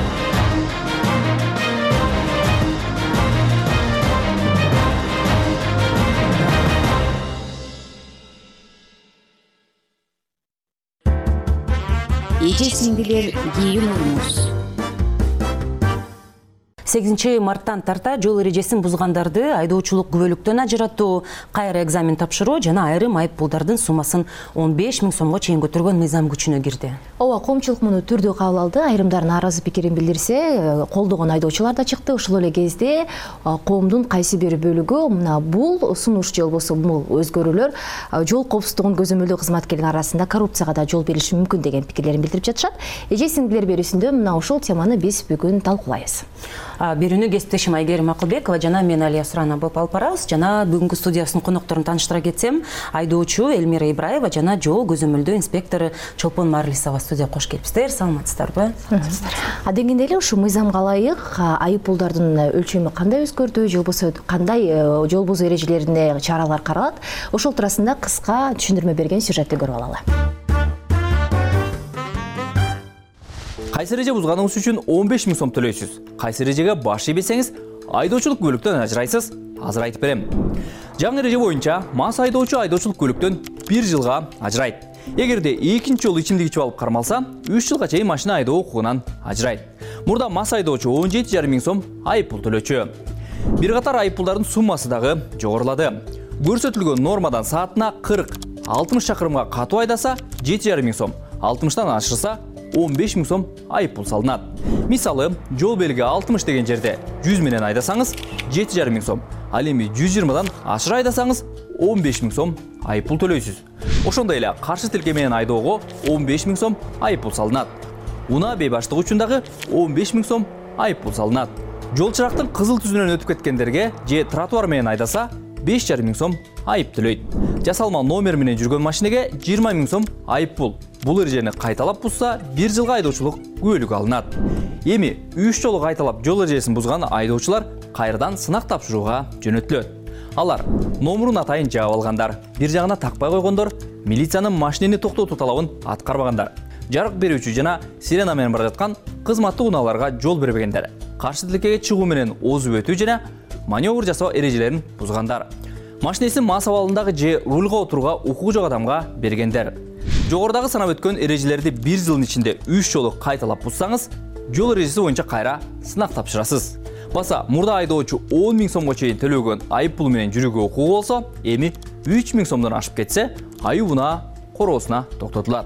Эже сиңдилер кийим уюңуз. сегизинчи марттан тарта жол эрежесин бузгандарды айдоочулук күбөлүктөн ажыратуу, кайра экзамен тапшыруу жана айрым айып пулдардын суммасын он беш миң сомго чейин көтөргөн мыйзам күчүнө кирди. Ооба, коомчулук муну түрдүү кабыл алды. Айрымдар нааразы пикирин билдирсе, колдогон айдоочулар да чыкты. Ошол эле кезде коомдун кайсы бир бөлүгү мына бул сунуш же болбосо бул өзгөрүүлөр жол коопсуздугун көзөмөлдөө кызматкерлеринин арасында коррупцияга да жол бериши мүмкүн деген пикирлерин билдирип жатышат. Эже сиңдилер берүүсүндө мына ушул теманы биз бүгүн талкуулайбыз. Берүүнү кесиптешим Айгерим Акылбекова жана мен Алия Сурана болуп алып барабыз. Жана бүгүнкү студиясынын конокторун тааныштыра кетсем, айдоочу Элмира Ибраева жана жол көзөмөлдөө инспектору Чолпон Марлисова студияга кош келипсиздер. Саламатсыздарбы? Саламатсыздар. Адегенде эле ушу мыйзамга ылайык айып пулдардын өлчөмү кандай өзгөрдү, же болбосо кандай жол бузуу эрежелерине чаралар каралат? Ошол туурасында кыска түшүндүрмө берген сюжетти көрүп алалы. Кайсы эреже бузганыңыз үчүн он беш миң сом төлөйсүз. Кайсы эрежеге баш ийбесеңиз, айдоочулук көлүктөн ажырайсыз. Азыр айтып берем. Жаңы эреже боюнча мас айдоочу айдоочулук көлүктөн бир жылга ажырайт. Эгерде экинчи жолу ичимдик ичип алып кармалса, үч жылга чейин машина айдоо укугунан ажырайт. Мурда мас айдоочу он жети жарым миң сом айып пул төлөчү. Бир катар айып пулдардын суммасы дагы жогорулады. Көрсөтүлгөн нормадан саатына кырк алтымыш чакырымга катуу айдаса жети жарым миң сом, алтымыштан ашырса он беш миң сом айып пул салынат. Мисалы, жол белги алтымыш деген жерде жүз менен айдасаңыз жети жарым миң сом, ал эми жүз жыйырмадан ашыр айдасаңыз он беш миң сом айып пул төлөйсүз. Ошондой эле каршы тилке менен айдоого он беш миң сом айып пул салынат. Унаа бейбаштык үчүн дагы он беш миң сом айып пул салынат. Жол чырактын кызыл түзүнөн өтүп кеткендерге же тротуар менен айдаса беш жарым миң сом айып төлөйт. Жасалма номер менен жүргөн машинеге жыйырма миң сом айып пул. Бул эрежени кайталап бузса бир жылга айдоочулук күбөлүк алынат. Эми үч жолу кайталап жол эрежесин бузган айдоочулар кайрадан сынак тапшырууга жөнөтүлөт. Алар номерун атайын жаап алгандар, бир жагына такпай койгондор, милициянын машинени токтотуу талабын аткарбагандар, жарык берүүчү жана сирена менен бара жаткан кызматтык унааларга жол бербегендер, каршы тилкеге чыгуу менен озуп өтүү жана маневр жасоо эрежелерин бузгандар, машинесин мас абалындагы же рульга отурууга укугу жок адамга бергендер. Жогорудагы санап өткөн эрежелерди бир жылдын ичинде үч жолу кайталап бузсаңыз, жол эрежеси боюнча кайра сынак тапшырасыз. Баса мурда айдоочу он миң сомго чейин төлөгөн айып пул менен жүрүүгө укугу болсо, эми үч миң сомдон ашып кетсе, айып унаа короосуна токтотулат.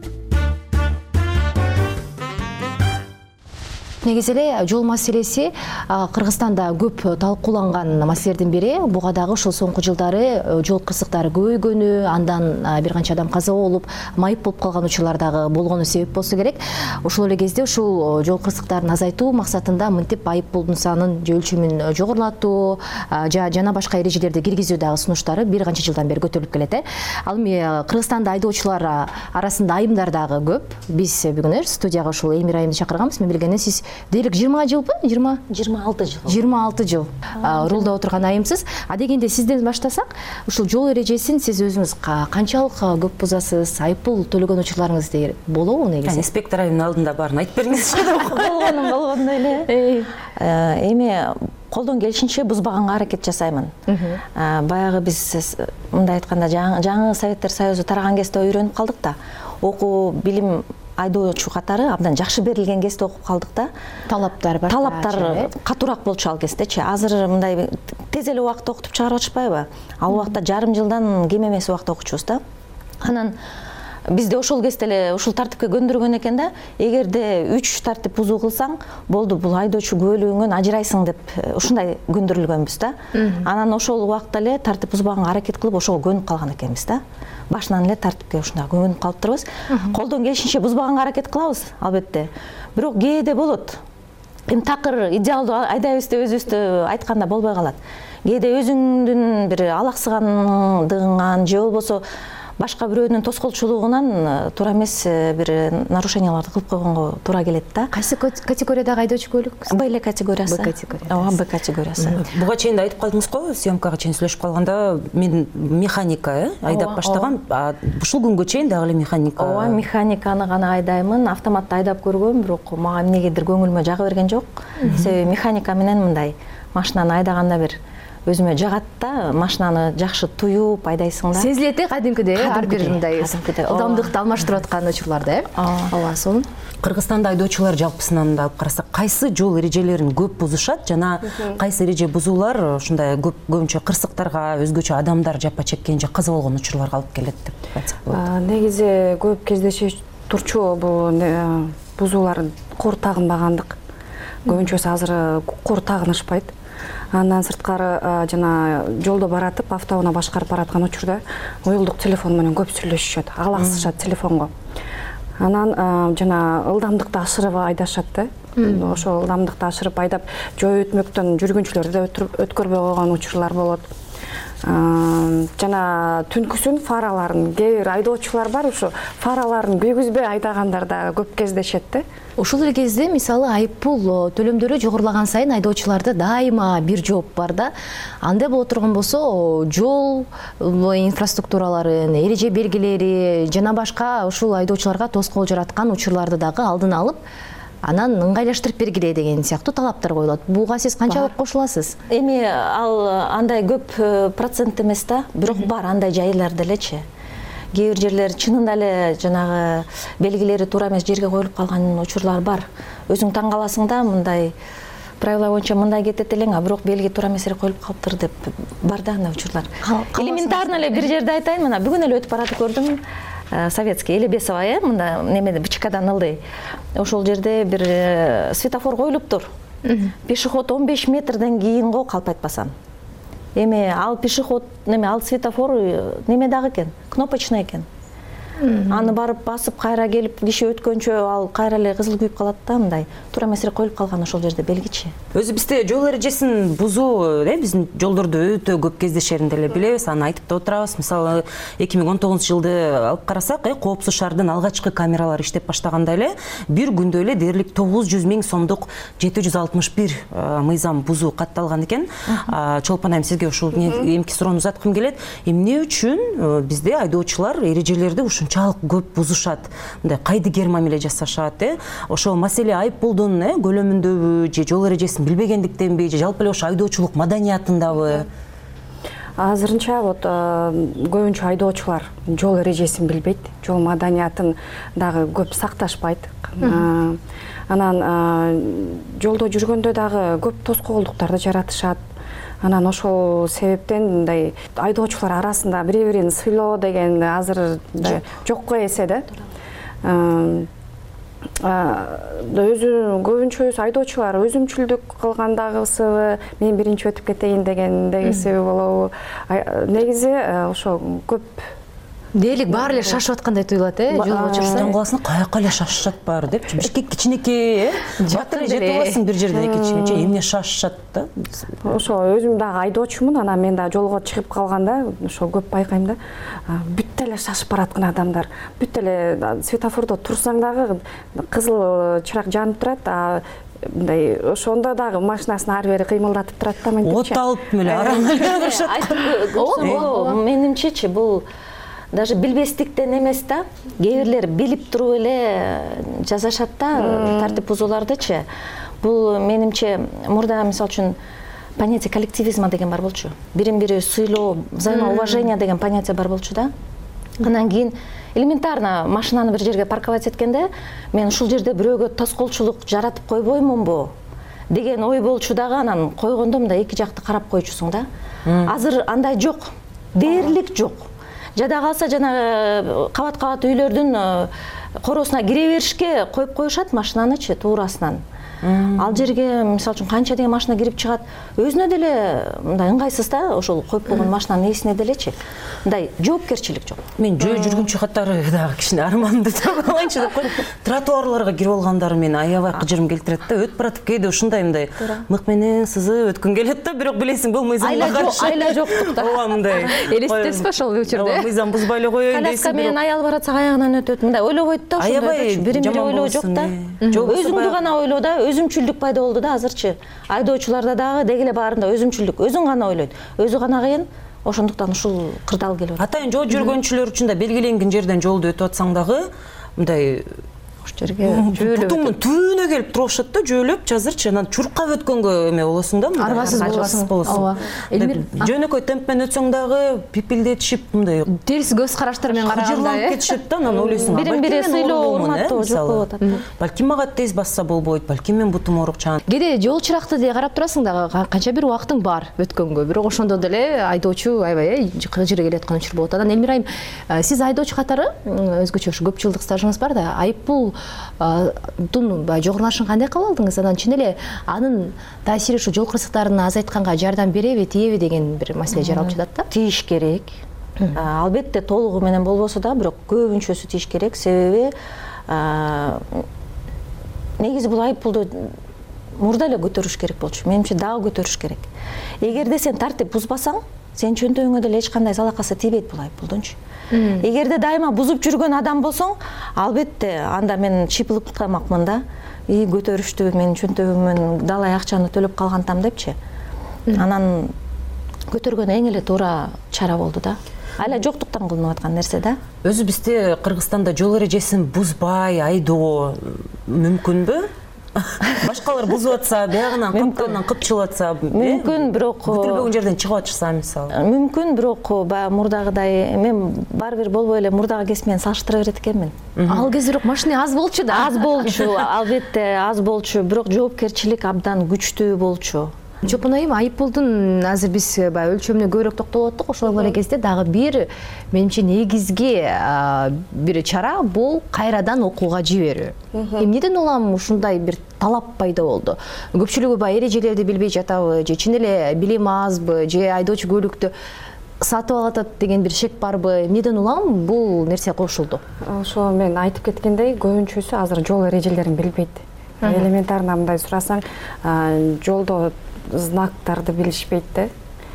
Негизи эле жол маселеси Кыргызстанда көп талкууланган маселелердин бири. Буга дагы ушул соңку жылдары жол кырсыктары көбөйгөнү, андан бир канча адам каза болуп, майып болуп калган учурлар дагы болгону себеп болсо керек. Ошол эле кезде ушул жол кырсыктарын азайтуу максатында мынтип айып пулдун санын же өлчөмүн жогорулатуу жана башка эрежелерди киргизүү дагы сунуштары бир канча жылдан бери көтөрүлүп келет. Ал эми Кыргызстанда айдоочулар арасында айымдар дагы көп. Биз бүгүн студияга ушул Элмира айымды чакырганбыз. Мен билгенден сиз дерлик жыйырма жылбы? жыйырма алты жыл. жыйырма алты жыл рулда отурган айымсыз. Адегенде сизден баштасак, ушул жол эрежесин сиз өзүңүз канчалык көп бузасыз, айып пул төлөгөн учурларыңыз болобу негизи? Инспектор айымдын алдында баарын айтып бериңизчи. Болгонун болгондой эле. Эми колдон келишинче бузбаганга аракет жасаймын. Баягы биз мындай айтканда жаңы Советтер Союзу тараган кезде үйрөнүп калдык да. Окуу билим айдоочу катары абдан жакшы берилген кезде окуп калдык да. Талаптар бар. Талаптар катуураак болчу ал кездечи. Азыр мындай тез эле убакытта окутуп чыгарып атышпайбы? Ал убакта жарым жылдан кем эмес убакта окучубуз да. Анан бизде ошол кезде эле ушул тартипке көндүргөн экен да. Эгерде үч тартип бузуу кылсаң, болду бул айдоочу күбөлүгүңөн ажырайсың деп ушундай көндүрүлгөнбүз да. Анан ошол убакта эле тартип бузбаганга аракет кылып ошого көнүп калган экенбиз да. Башынан эле тартипке ушундай көнүп калыптырбыз. Колдон келишинче бузбаганга аракет кылабыз, албетте. Бирок кээде болот. эми такыр идеалдуу айдайбыз деп өзүбүздү айтканда болбой калат. Кээде өзүңдүн бир алаксыгандыгыңан же болбосо башка бирөөнүн тоскоолчулугунан туура эмес бир нарушенияларды кылып койгонго туура келет да. Кайсы категориядагы айдоочу көлүк? Б категориясы. Б категориясы. Ооба, Б категориясы. Буга чейин да айтып калдыңыз го, съемкага чейин сүйлөшүп калганда, мен механика, э, айдап баштагам. Ушул күнгө чейин дагы эле механика. Ооба, механиканы гана айдаймын. Автоматты айдап көргөм, бирок мага эмнегедир көңүлүмө жага берген жок. Себеби механика менен мындай машинаны айдаганда бир өзүмө жагат да, машинаны жакшы туюп айдайсың да. Сезилет э, кадимкидей, ар бир мындай ылдамдыкты алмаштырып аткан учурларда, э. Ооба, сонун. Кыргызстанда айдоочулар жалпысынан да алып карасак, кайсы жол эрежелерин көп бузушат жана кайсы эреже бузуулар ушундай көп көбүнчө кырсыктарга, өзгөчө адамдар жапа чеккен же каза болгон учурларга алып келет деп айтсак болот? Негизи көп кездешип турчу бул бузуулар кор тагынбагандык. Көбүнчөсү азыр кор тагынышпайт. Андан сырткары жана жолдо баратып, автоунаа башкарып бараткан учурда уюлдук телефон менен көп сүйлөшүшөт, алаксышат телефонго. Анан жана ылдамдыкты ашырып айдашат да. Ошол ылдамдыкты ашырып айдап, жөө өтмөктөн жүргүнчүлөрдү да өткөрбөй койгон учурлар болот. Жана түнкүсүн фараларын, кээ бир айдоочулар бар, ушу фараларын күйгүзбөй айдагандар да көп кездешет да. Ушул эле кезде мисалы айыппул төлөмдөрү жогорулаган сайын айдоочуларда дайыма бир жооп бар да. Андай боло турган болсо, жол инфраструктураларын, эреже белгилери жана башка ушул айдоочуларга тоскоол жараткан учурларды дагы алдын алып, анан ыңгайлаштырып бергиле деген сыяктуу талаптар коюлат. Буга сиз канчалык кошуласыз? Эми ал андай көп процент эмес да, бирок бар андай жайлар делечи. Кээ бир жерлер чынында эле жанагы белгилери туура эмес жерге коюлуп калган учурлар бар. Өзүң таң каласың да, мындай правила боюнча мындай кетет элең, а бирок белги туура эмес жерге коюлуп калыптыр деп бар да андай учурлар. Элементарно эле бир жерде айтайын, мына бүгүн эле өтүп баратып көрдүм. Советский Элебесова, э, мында немеде Бычкадан ылдый. Ошол жерде бир светофор коюлуптур. Пешеход он беш метрден кийин го калп айтпасам. Эми ал пешеход, неме ал светофор неме дагы экен, кнопочный экен. Аны барып басып кайра келип киши өткөнчө ал кайра эле кызыл күйүп калат да, мындай. Туура эмес жерге коюлуп калган ошол жерде белгичи. Өзү бизде жол эрежесин бузуу, э, биздин жолдордо өтө көп кездешерин эле билебиз, аны айтып да отурабыз. Мисалы, эки миң он тогузунчу жылды алып карасак, э, Коопсуз шаардын алгачкы камералары иштеп баштаганда эле бир күндө эле дээрлик тогуз жүз миң сомдук жети жүз алтымыш бир мыйзам бузуу катталган экен. Чолпон айым, сизге ушул эмки суроону узаткым келет. Эмне үчүн бизде айдоочулар эрежелерди ушунчалык көп бузушат, мындай кайдыгер мамиле жасашат, э? Ошол маселе айыппулдун э, көлөмүндөбү же жол эрежесин билбегендиктенби же жалпы эле ошо айдоочулук маданиятындабы? Азырынча вот көбүнчө айдоочулар жол эрежесин билбейт, жол маданиятын дагы көп сакташпайт. Анан жолдо жүргөндө дагы көп тоскоолдуктарды жаратышат. Анан ошол себептен мындай айдоочулар арасында бири-бирин сыйлоо деген азыр жокко эсе да. Өзү көбүнчө айдоочулар өзүмчүлдүк кылгандагысыбы, мен биринчи өтүп кетейин дегендегиси болобу. Негизи ошо көп дээрлик баары эле шашып аткандай туюлат, э, жолго чыкса. Таң каласың, каяка эле шашышат баары депчи. Бишкек кичинекей, э. Бат эле жетип аласың бир жерде кичинекей, эмне шашышат да. Ошо өзүм дагы айдоочумун, анан мен дагы жолго чыгып калганда, ошо көп байкайм да. Бүт эле шашып бараткан адамдар. Бүт эле светофордо турсаң дагы кызыл чырак жанып турат, а мындай ошондо дагы машинасын ары бери кыймылдатып турат да, мынтип. От алып эле араңа барышат. Менимчечи бул даже билбестиктен эмес да, кээ бирлер билип туруп эле жасашат да тартип бузуулардычы. Бул менимче мурда мисалы үчүн понятие коллективизма деген бар болчу. Бирин-бири сыйлоо, взаимоуважение деген понятие бар болчу да. Анан кийин элементарно машинаны бир жерге парковать эткенде, мен ушул жерде бирөөгө тоскоолчулук жаратып койбоймунбу деген ой болчу дагы, анан койгондо мындай эки жакты карап койчусуң да. Азыр андай жок, дээрлик жок. Жада калса жана кабат-кабат үйлөрдүн короосуна кире беришке коюп коюшат машинанычы туурасынан. Ал жерге мисалы үчүн канча деген машина кирип чыгат, өзүнө деле мындай ыңгайсыз да, ошол коюп койгон машинанын ээсине делечи. Мындай жоопкерчилик жок. Мен жөө жүргүнчү катары дагы кичине арманымды таба алайынчы деп коюм. Тротуарларга кирип алгандары мени аябай кыжырым келтирет да. Өтүп баратып кээде ушундай мындай мык менен сызып өткүн келет да, бирок билесиң бул мыйзамга каршы. Айла жоктук да. Ооба мындай. Элестетесизби ошол учурда? Мыйзам бузбай эле коеюн дейсиң. Коляска менен аял баратса аягынан өтөт. Мындай ойлобойт да, аябай бирин бири ойлоо жок да. Өзүңдү гана ойлоо да, өзүмчүлдүк пайда болду да азырчы. Айдоочуларда дагы деги эле баарында өзүмчүлдүк, өзүн гана ойлойт. Өзү гана кыйын. Ошондуктан ушул кырдаал келип атат. Атайын жол жүргөнчүлөр үчүн да белгиленген жерден жолду өтүп атсаң дагы мындай ош жерге жөөлөп бутуңдун түбүнө келип турушат да, жөөлөп жазырчы, анан чуркап өткөнгө эме болосуң да, мындай аргасыз болосуң. Ооба. Жөнөкөй темп менен өтсөң дагы пипилдетишип мындай терс көз караштар менен караганда кыжырланып кетишет да, анан ойлойсуң. Бирин-бири сыйлоо, урматтоо жок болуп атат. Балким мага тез басса болбойт, балким мен бутум оорукчан. Кээде жол чыракты деле карап турасың дагы, канча бир убактың бар өткөнгө, бирок ошондо деле айдоочу аябай кыжыры келаткан учур болот. Анан Элмира айым, сиз айдоочу катары өзгөчө ушу көп жылдык стажыңыз бар да, айыппул тун жогорулашын кандай кабыл алдыңыз? Анан чын эле анын таасири ушу жол кырсыктарын азайтканга жардам береби, тиеби деген бир маселе жаралып жатат да. Тийиш керек. Албетте толугу менен болбосо да, бирок көбүнчөсү тийиш керек. Себеби негизи бул айыппулду мурда эле көтөрүш керек болчу. Менимче дагы көтөрүш керек. Эгерде сен тартип бузбасаң, сен чөнтөгүңө деле эч кандай залакасы тийбейт бул айыппулдунчу. Эгерде дайыма бузуп жүргөн адам болсоң, албетте анда мен чипилип калмакмын да. И көтөрүштү, менин чөнтөгүмөн далай акчаны төлөп калгантам депчи. Анан көтөргөн эң эле туура чара болду да. Айла жоктуктан кылынып аткан нерсе да. Өзү бизде Кыргызстанда жол эрежесин бузбай айдоо мүмкүнбү? Башкалар бузуп атса, биягынан капкандан кыпчылып атса, мүмкүн, бирок бүтүлбөгөн жерден чыгып атышса мисалы. Мүмкүн, бирок баягы мурдагыдай мен баары бир болбой эле мурдагы кез менен салыштыра берет экенмин. Ал кезде бирок машина аз болчу да. Аз болчу, албетте аз болчу, бирок жоопкерчилик абдан күчтүү болчу. Чолпон айым, айыппулдун азыр биз баягы өлчөмүнө көбүрөөк токтолуп аттык, ошол эле кезде дагы бир менимче негизги бир чара бул кайрадан окууга жиберүү. Эмнеден улам ушундай бир талап пайда болду? Көпчүлүгү баягы эрежелерди билбей жатабы, же чын эле билим азбы, же айдоочу көлүктү сатып алып атат деген бир шек барбы? Эмнеден улам бул нерсе кошулду? Ошо мен айтып кеткендей, көбүнчөсү азыр жол эрежелерин билбейт. Элементарно мындай сурасаң, жолдо знактарды билишпейт да.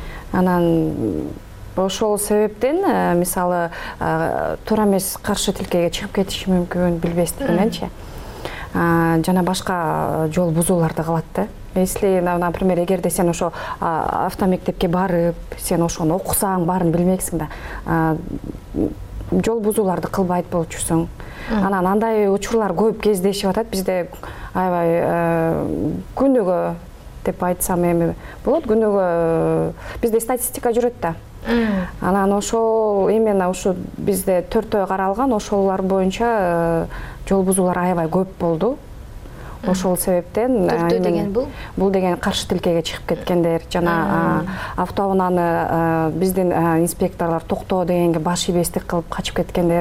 Анан ошол себептен мисалы туура эмес каршы тилкеге чыгып кетиши мүмкүн билбестигиненчи. Жана башка жол бузууларды кылат да. Если, например, эгерде сен ошо автомектепке барып, сен ошону окусаң, баарын билмексиң да, жол бузууларды кылбайт болчусуң. Анан андай учурлар көп кездешип атат бизде. Аябай күнүгө деп айтсам эми болот, күнүгө бизде статистика жүрөт да. Анан ошол именно ушу бизде төртөө каралган, ошолор боюнча жол бузуулар аябай көп болду. Ошол себептен төртөө деген бул бул деген каршы тилкеге чыгып кеткендер, жана автоунааны биздин инспекторлор токтоо дегенге баш ийбестик кылып качып кеткендер.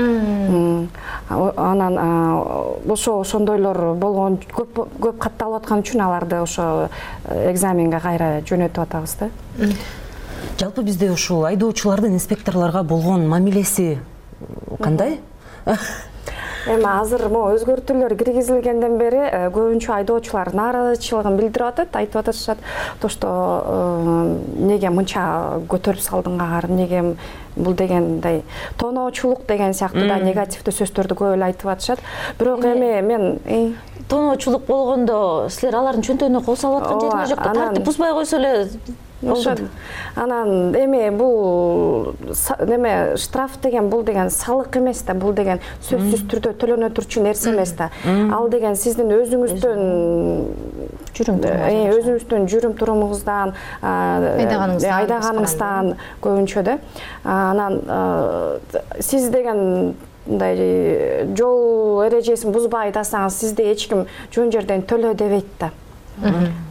Анан ошо ошондойлор болгон көп көп катталып аткан үчүн аларды ошо экзаменге кайра жөнөтүп атабыз да. Жалпы бизде ушул айдоочулардын инспекторлорго болгон мамилеси кандай? Эми азыр могу өзгөртүүлөр киргизилгенден бери көбүнчө айдоочулар нааразычылыгын билдирип атат, айтып атышат, то что неге мынча көтөрүп салдыңар, неге бул дегендей тоноочулук деген сыяктуу да негативдүү сөздөрдү көп эле айтып атышат. Бирок эми мен тоноочулук болгондо силер алардын чөнтөгүнө кол салып аткан жериңер жок да, тартип бузбай койсо эле ошо. Анан эми бул неме штраф деген бул деген салык эмес да, бул деген сөзсүз түрдө төлөнө турчу нерсе эмес да. Ал деген сиздин өзүңүздөн жүрүм өзүңүздүн жүрүм турумуңуздан, айдаганыңыздан көбүнчө да. Анан сиз деген мындай жол эрежесин бузбай дасаңыз, сизди эч ким жөн жерден төлө дебейт да.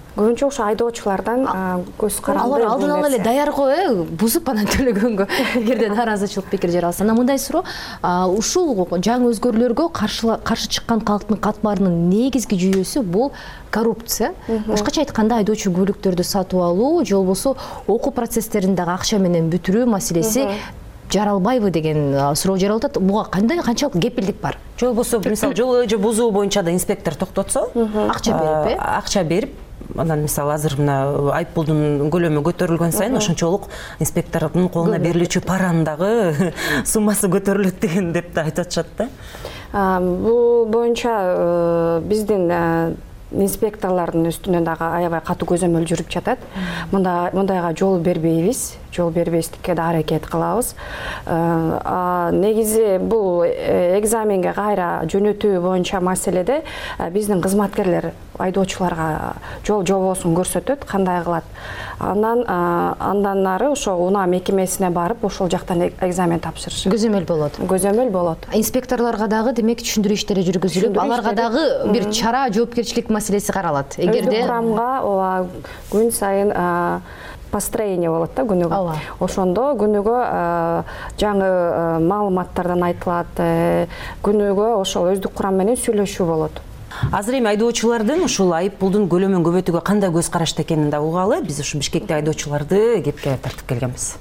көбүнчө ошо айдоочулардан көз каранды. Алар алдын ала эле даяр го, э, бузуп анан төлөгөнгө эгерде нааразычылык пикир жаралса. Анан мындай суроо, ушул жаңы өзгөрүүлөргө каршы чыккан калктын катмарынын негизги жүйөсү бул коррупция. Башкача айтканда айдоочу көлүктөрдү сатып алуу же болбосо окуу процесстериндеги акча менен бүтүрүү маселеси жаралбайбы деген суроо жаралып атат. Буга кандай канчалык кепилдик бар? Же болбосо мисалы жол эже бузуу боюнча да инспектор токтотсо, акча берип, э? Акча берип, анан мисалы азыр мына айыппулдун көлөмү көтөрүлгөн сайын ошончолук инспектордун колуна берилүүчү паранын дагы суммасы көтөрүлөт деген деп да айтып атышат да. Бул боюнча биздин инспекторлордун үстүнөн дагы аябай катуу көзөмөл жүрүп жатат. Мындайга жол бербейбиз, жол бербестикке да аракет кылабыз. Негизи бул экзаменге кайра жөнөтүү боюнча маселеде биздин кызматкерлер айдоочуларга жол жобосун көрсөтөт, кандай кылат. Андан андан нары ошо унаа мекемесине барып, ошол жактан экзамен тапшырыш. Көзөмөл болот. Көзөмөл болот. Инспекторлорго дагы демек түшүндүрүү иштери жүргүзүлүп, аларга дагы бир чара, жоопкерчилик маселеси каралат. Эгерде курамга ооба күн сайын построение болот да күнүгө. Ошондо күнүгө жаңы маалыматтардан айтылат, күнүгө ошол өздүк курам менен сүйлөшүү болот. Азыр эми айдоочулардын ушул айыппулдун көлөмүн көбөйтүүгө кандай көз карашта экенин да угалы. Биз ушу Бишкекте айдоочуларды кепке тартып келгенбиз.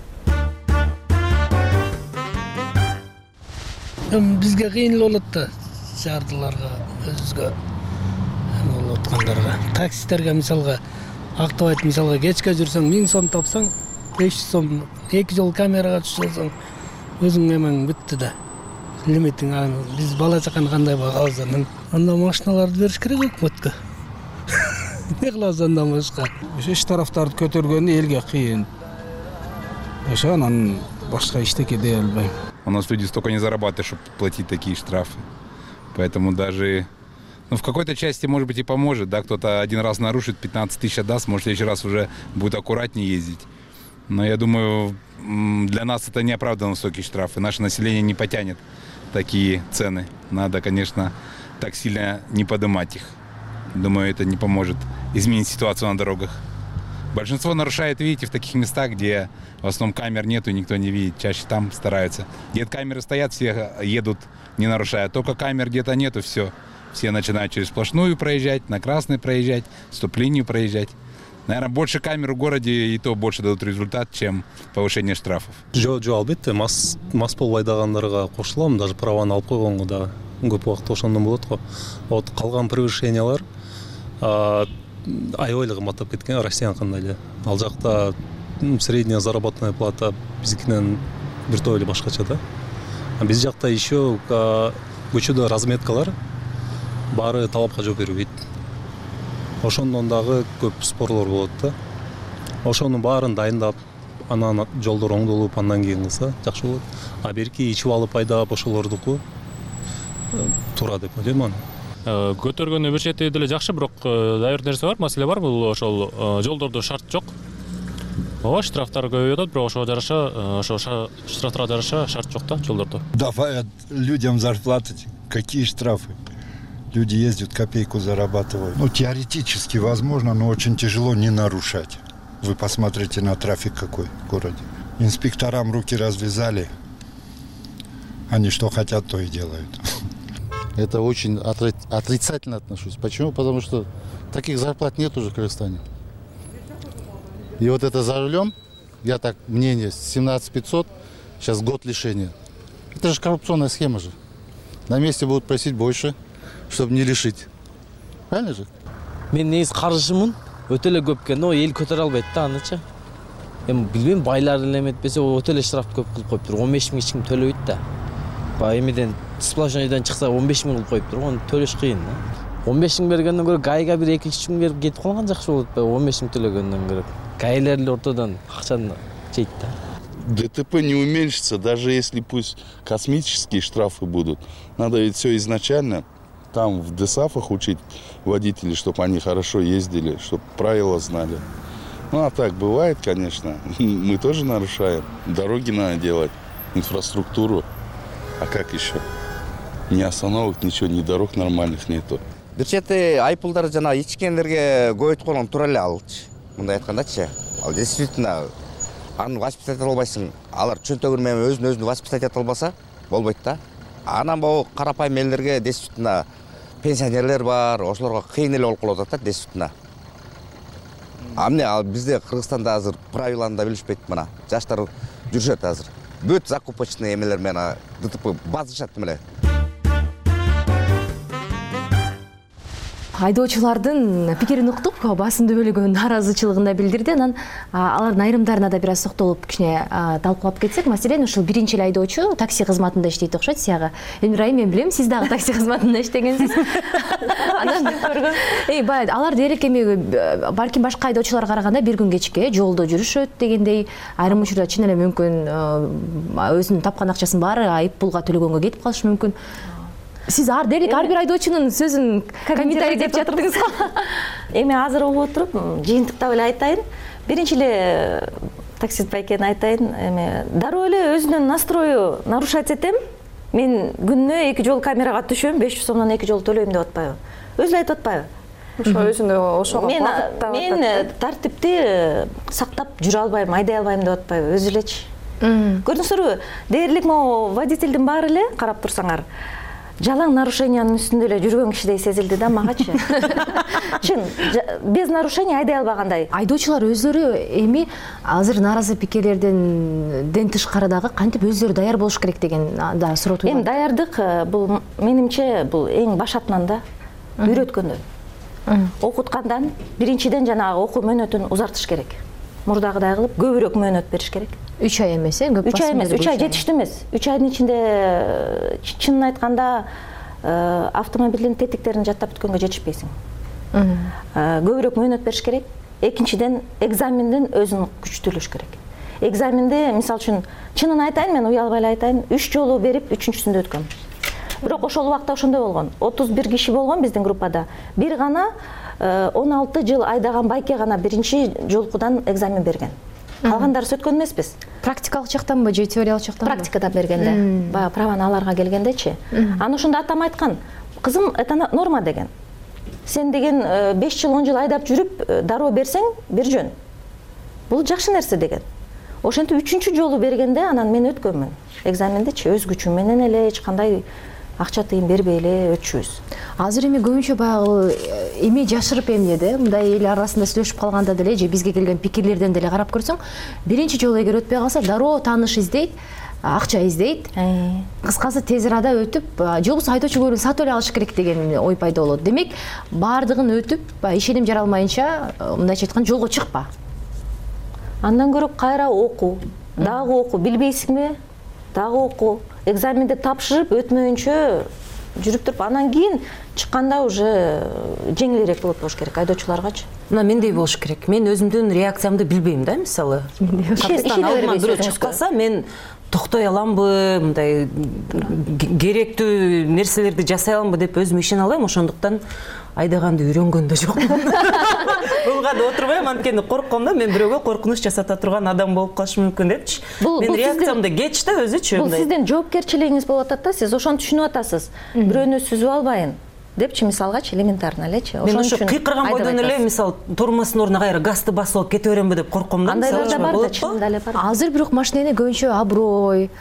Бизге кыйын болот да, шаардыларга, өзгө болуп аткандарга. Таксистерге мисалга актабайт, мисалга кечке жүрсөң миң сом тапсаң, беш жүз сом, эки жол камерага түшсөң, өзүң эмен бүттү да. Лимитин биз бала чаканы кандай багабыз анан. Анда машиналарды бериш керек өкмөткө. Не кылабыз андан башка? Ошо штрафтарды көтөргөнү элге кыйын. Ошо анан башка эчтеке дей албайм. У нас люди столько не зарабатывают, чтобы платить такие штрафы. Поэтому даже, ну, в какой-то части, может быть, и поможет, да, кто-то один раз нарушит, пятнадцать тысяч отдаст, может, в следующий раз уже будет аккуратнее ездить. Но я думаю, для нас это неоправданно высокие штрафы. Наше население не потянет такие цены. Надо, конечно, так сильно не поднимать их. Думаю, это не поможет изменить ситуацию на дорогах. Большинство нарушает, видите, в таких местах, где в основном камер нету, никто не видит. Чаще там стараются. Где камеры стоят, все едут, не нарушая. Только камер где-то нету, все. Все начинают через сплошную проезжать, на красный проезжать, стоп-линию проезжать. Наверное, больше камер в городе и то больше дадут результат, чем повышение штрафов. Жо, жо, албетте, мас, мас болбой айдагандарга кошулам, даже праваны алып койгонго да көп убакыт ошондон болот го. Вот калган превышениялар аябай кымбаттап кеткен, Россияны кандай эле. Ал жакта средняя заработная плата биздикинен бир топ эле башкача да. Биз жакта еще көчөдө разметкалар баары талапка жооп бербейт. Ошондон дагы көп спорлор болот да. Ошонун баарын дайындап, анан жолдор оңдолуп, андан кийин кылса жакшы болот. А берки ичип алып айдап ошолордуку туура деп ойлойм аны. Көтөргөнү бир чети деле жакшы, бирок дайыр нерсе бар, маселе бар. Бул ошол жолдордо шарт жок. Ооба, штрафтар көбөйүп атат, бирок ошого жараша, ошо штрафтарга жараша шарт жок да жолдордо. Давай людям зарплаты. Какие штрафы? Люди ездят, копейку зарабатывают. Ну, теоретически возможно, но очень тяжело не нарушать. Вы посмотрите на трафик какой в городе. Инспекторам руки развязали. Они что хотят, то и делают. Это очень отрицательно отношусь. Почему? Потому что таких зарплат нет уже в Кыргызстане. И вот это за рулем, я так, мнение, семнадцать пятьсот, сейчас год лишения. Это же коррупционная схема же. На месте будут просить больше, чтобы не лишить. Правильно же? Мен негизи каршымын. Өтө эле көп экен, но эл көтөрө албайт да анычы. Эми билбейм, байлар эле эметпесе өтө эле штрафты көп кылып коюптур. он беш миң эч ким төлөбөйт да. Баягы эмеден сплошныйдан чыкса он беш миң кылып коюптур, аны төлөш кыйын да. он беш миң бергенден көрө гайга бир эки үч миң берип кетип калган жакшы болот да, он беш миң төлөгөндөн көрө. Гайлер эле ортодон акчаны жейт да. ДТП не уменьшится, даже если пусть космические штрафы будут. Надо ведь все изначально там в ДСАФах учить водителей, чтобы они хорошо ездили, чтобы правила знали. Ну а так бывает, конечно. Мы тоже нарушаем. Дороги надо делать, инфраструктуру. А как еще? Ни остановок, ничего, ни дорог нормальных нету. бир чети айыппулдар жана ичкендерге көбөйтүп койгон туура эле алчы. Мындай айткандачы, ал действительно аны воспитать ете албайсың. Алар чөнтөгүн менен өзүн өзүн воспитать ете албаса болбойт да. Анан могу карапайым элдерге действительно пенсионерлер бар, ошолорго кыйын эле болуп калып атат действительно. А міне ал бізде Қырғызстанда азыр правиланы да билишпейт мына. Жаштар жүрүшөт азыр. Бүт закупочный эмелер менен ДТП базышат меле. Айдоочулардын пикирин уктук, басымдуу бөлүгү нааразычылыгын да билдирди. Анан алардын айрымдарына да бир аз токтолуп кичине талкуулап кетсек, маселен ушул биринчи эле айдоочу такси кызматында иштейт окшойт сияга. Элмира айым, мен билем, сиз дагы такси кызматында иштегенсиз. Анан эй, бай, алар дээрлик эми балким башка айдоочуларга караганда бир күн кечке жолдо жүрүшөт дегендей, айрым учурда чын эле мүмкүн өзүнүн тапкан акчасын баары айып пулга төлөгөнгө кетип калышы мүмкүн. Сиз ар дерлик ар бир айдоочунун сөзүн комментарий деп жаттыңыз го. Эми азыр угуп отуруп, жыйынтыктап эле айтайын. Биринчи эле таксист байкени айтайын, эми дароо эле өзүнүн настрою нарушать этем. Мен күнүнө эки жол камерага түшөм, беш жүз сомдон эки жол төлөйм деп атпайбы? Өзү эле айтып атпайбы? Ошо өзүнө ошого багыттап. Мен тартипти сактап жүрө албайм, айдай албайм деп атпайбы? Өзү элечи. Көрдүңүзбү? Дээрлик могу водительдин баары эле карап турсаңар, жалаң нарушениянын үстүндө эле жүргөн кишидей сезилди да магачы. Чын, без нарушения айдай албагандай. Айдоочулар өздөрү эми азыр нааразы пикирлерден ден тышкары дагы кантип өздөрү даяр болуш керек деген да суроо туйган. Эми даярдык бул менимче бул эң башатынан да үйрөткөндөн. Окуткандан биринчиден жанагы окуу мөөнөтүн узартыш керек. Мурдагыдай кылып көбүрөөк мөөнөт бериш керек. үч ай эмес, э? үч ай эмес, үч ай жетиштүү эмес. үч айдын ичинде чынын айтканда автомобилдин тетиктерин жаттап бүткөнгө жетишпейсиң. Көбүрөөк мөөнөт бериш керек. Экинчиден экзамендин өзүн күчтүүлөш керек. Экзаменди, мисалы үчүн, чынын айтайын, мен уялбай эле айтайын, үч жолу берип, үчүнчүсүндө өткөм. Бирок ошол убакта ошондой болгон. отуз бир киши болгон биздин группада. Бир гана он алты жыл айдаган байке гана биринчи жолкудан экзамен берген. Калгандары өткөн эмеспиз. Практикалык жактанбы же теориялык жактанбы? Практикада бергенде. Баягы праваны аларга келгендечи. Аны ошондо атам айткан. Кызым, это норма деген. Сен деген беш жыл он жыл айдап жүрүп дароо берсең, бир жөн. Бул жакшы нерсе деген. Ошентип үчүнчү жолу бергенде анан мен өткөнмүн. Экзамендечи өз күчүм менен эле эч кандай акча тыйын бербей эле өтчүбүз. Азыр эми көбүнчө баягы эми жашырып эмнеде, мындай эл арасында сүйлөшүп калганда деле же бизге келген пикирлерден деле карап көрсөң, биринчи жолу эгер өтпөй калса, дароо тааныш издейт, акча издейт. Кыскасы тез арада өтүп, же болбосо айдоочу көбүрөөк сатып эле алыш керек деген ой пайда болот. Демек, баардыгын өтүп, ишеним жаралмайынча, мындайча айтканда, жолго чыкпа. Андан көрөк кайра окуу, дагы окуу, билбейсиңби? Дагы окуу, экзаменди тапшырып өтмөйүнчө жүрүп туруп, анан кийин чыкканда уже жеңилирээк болот болуш керек айдоочуларгачы. Мына мендей болуш керек. Мен өзүмдүн реакциямды билбейм да, мисалы. Капыстан алдыман бирөө чыгып калса, мен токтой аламбы, мындай керектүү нерселерди жасай аламбы деп өзүм ишене албайм, ошондуктан айдаганды үйрөнгөн да жокмун. Булга да отурбайм, анткени коркком да, мен бирөөгө коркунуч жасата турган адам болуп калышы мүмкүн депчи. Мен реакциямды кеч да өзүчү. Бул сиздин жоопкерчилигиңиз болуп атат да, сиз ошону түшүнүп атасыз. Бирөөнү сүзүп албайын депчи, мисалгачы, элементарно элечи. Мен ошо кыйкырган бойдон эле, мисалы, тормоздун ордуна кайра газды басып алып кете беремби деп корком да. Андайлар да бар да, чынында эле бар. Азыр бирок машинени көбүнчө аброй,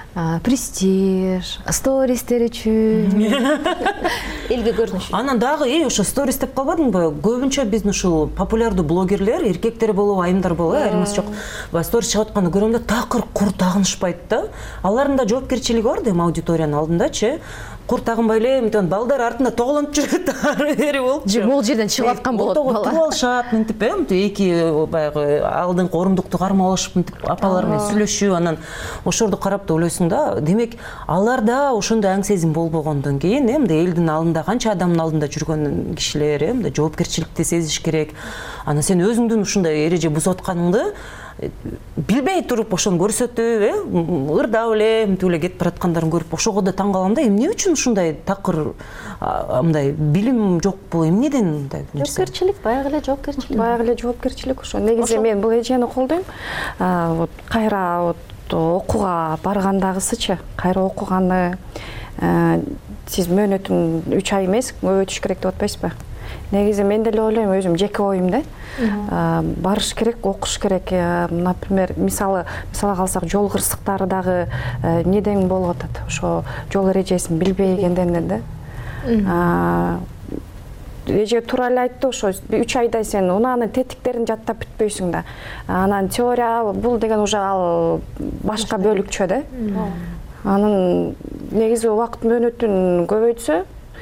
престиж, стористер үчүн, элге көрүнүш. Анан дагы эй, ошо сторис деп калбадыңбы? Көбүнчө биздин ушул популярдуу блогерлер, эркектер болобу, айымдар болобу, айырмасы жок. Баягы сторис чыгып атканды көрөм да, такыр кур тагынышпайт да. Алардын да жоопкерчилиги бар да, аудиториянын алдындачы. Кур тагынбай эле, мынтен балдар артында тоголонуп жүрөт, ары бери болчу. Могул жерден чыгып аткан болот бала. Туруп алышат, мынтип, эки баягы алдыңкы орундукту кармап алышып, мынтип апалар менен сүйлөшүү, анан ошорду карап да ойлойсуң да, демек аларда ошондой аң сезим болбогондон кийин, мындай элдин алдында, канча адамдын алдында жүргөн кишилер, мындай жоопкерчиликти сезиш керек. Анан сен өзүңдүн ушундай эреже бузуп атканыңды билбей туруп ошону көрсөтүп, ырдап эле, мынтип эле кетип бараткандарын көрүп, ошого да таң калам да, эмне үчүн ушундай такыр мындай билим жокпу, эмнеден мындай нерсе? Жоопкерчилик, баягы эле жоопкерчилик. Баягы эле жоопкерчилик ошо. Негизи мен бул эжени колдойм. Вот кайра вот окууга баргандагысычы, кайра окуганы, сиз мөөнөтүн үч ай эмес өтүш керек деп атпайсызбы? Негизи мен деле ойлойм, өзүм жеке оюм да. Барыш керек, окуш керек. Например, мисалы, мисалга алсак, жол кырсыктары дагы неден болуп атат? Ошо жол эрежесин билбегенден да. Эже туура эле айтты, ошо үч айда сен унаанын тетиктерин жаттап бүтпөйсүң да. Анан теория бул деген уже ал башка бөлүкчө да. Анын негизи убакыт мөөнөтүн көбөйтсө,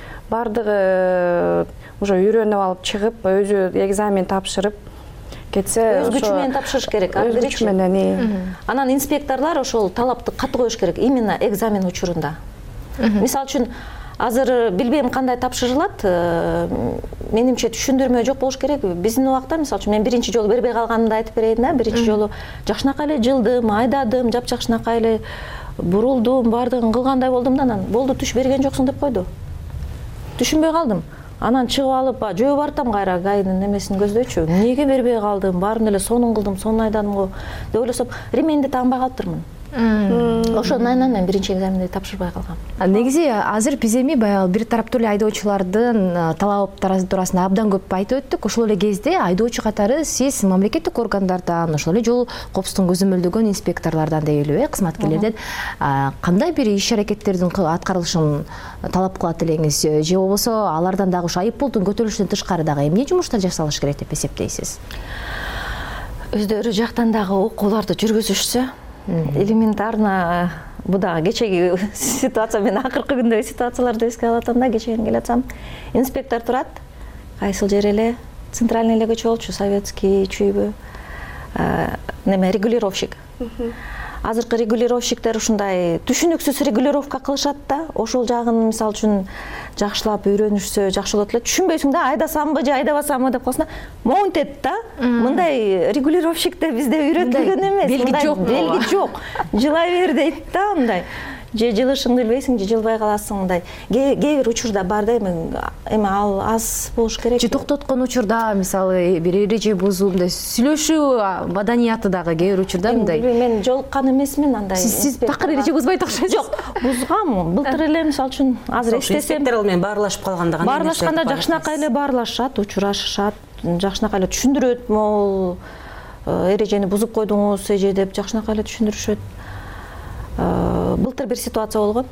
бардыгы уже үйрөнүп алып чыгып, өзү экзамен тапшырып кетсе, өз күчү менен тапшырыш керек. Өз күчү менен. Анан инспекторлор ошол талапты катуу коюш керек именно экзамен учурунда. Мисалы үчүн азыр билбейм кандай тапшырылат, менимче түшүндүрмө жок болуш керек. Биздин убакта мисалы үчүн мен биринчи жолу бербей калганымды айтып берейин да. Биринчи жолу жакшынакай эле жылдым, айдадым, жапжакшынакай эле бурулдум, бардыгын кылгандай болдум да, анан болду түш берген жоксуң деп койду. Түшүнбөй калдым. Анан чыгып алып, жөө бартам кайра гайдын немесин көздөйчү. Эмнеге бербей калдым? Баарын эле сонун кылдым, сонун айдадым го деп ойлосоп, ременди тагынбай калыптырмын. Ошондон мен биринчи экзаменди тапшырбай калгам. Негизи азыр биз эми баягы бир тараптуу эле айдоочулардын талаптары туурасында абдан көп айтып өттүк. Ошол эле кезде айдоочу катары сиз мамлекеттик органдардан, ошол эле жол коопсуздугун көзөмөлдөгөн инспекторлордон деп эле, кызматкерлерден кандай бир иш аракеттердин аткарылышын талап кылат элеңиз, же болбосо алардан дагы ушу айыппулдун көтөрүлүшүнөн тышкары дагы эмне жумуштар жасалыш керек деп эсептейсиз? Өздөрү жактан дагы окууларды жүргүзүшсө, элементарно бу дагы кечеги ситуация, мен акыркы күндөгү ситуацияларды эске алып атам да, кечен келе атсам, инспектор турат, кайсыл жер эле, центральный эле көчө болчу, советский, чүйбү, неме регулировщик. Азыркы регулировщиктер ушундай түшүнүксүз регулировка кылышат да, ошол жагын мисалы үчүн жакшылап үйрөнүшсө жакшы болот эле. Түшүнбөйсүң да, айдасамбы же айдабасамбы деп калсаң, моунтет да. Мындай регулировщикте бизде үйрөтүлгөн эмес. Белги жок. Белги жок. Жылай бер дейт да, мындай. Же жылышыңды билбейсиң, же жылбай каласың, мындай. Кээ бир учурда бар да, эми ал аз болуш керек. Же токтоткон учурда, мисалы, бир эреже бузуумда сүйлөшүү маданияты дагы кээ бир учурда мындай. Мен жолуккан эмесмин андай. Сиз такыр эреже бузбайт окшойсуз. Жок, бузгам. Былтыр эле мисалы үчүн азыр эстесем, инспектор менен баарлашып калганда кандай? Баарлашканда жакшынакай эле баарлашат, учурашышат, жакшынакай эле түшүндүрөт, могул эрежени бузуп койдуңуз эже деп жакшынакай эле түшүндүрүшөт. Былтыр бир ситуация болгон.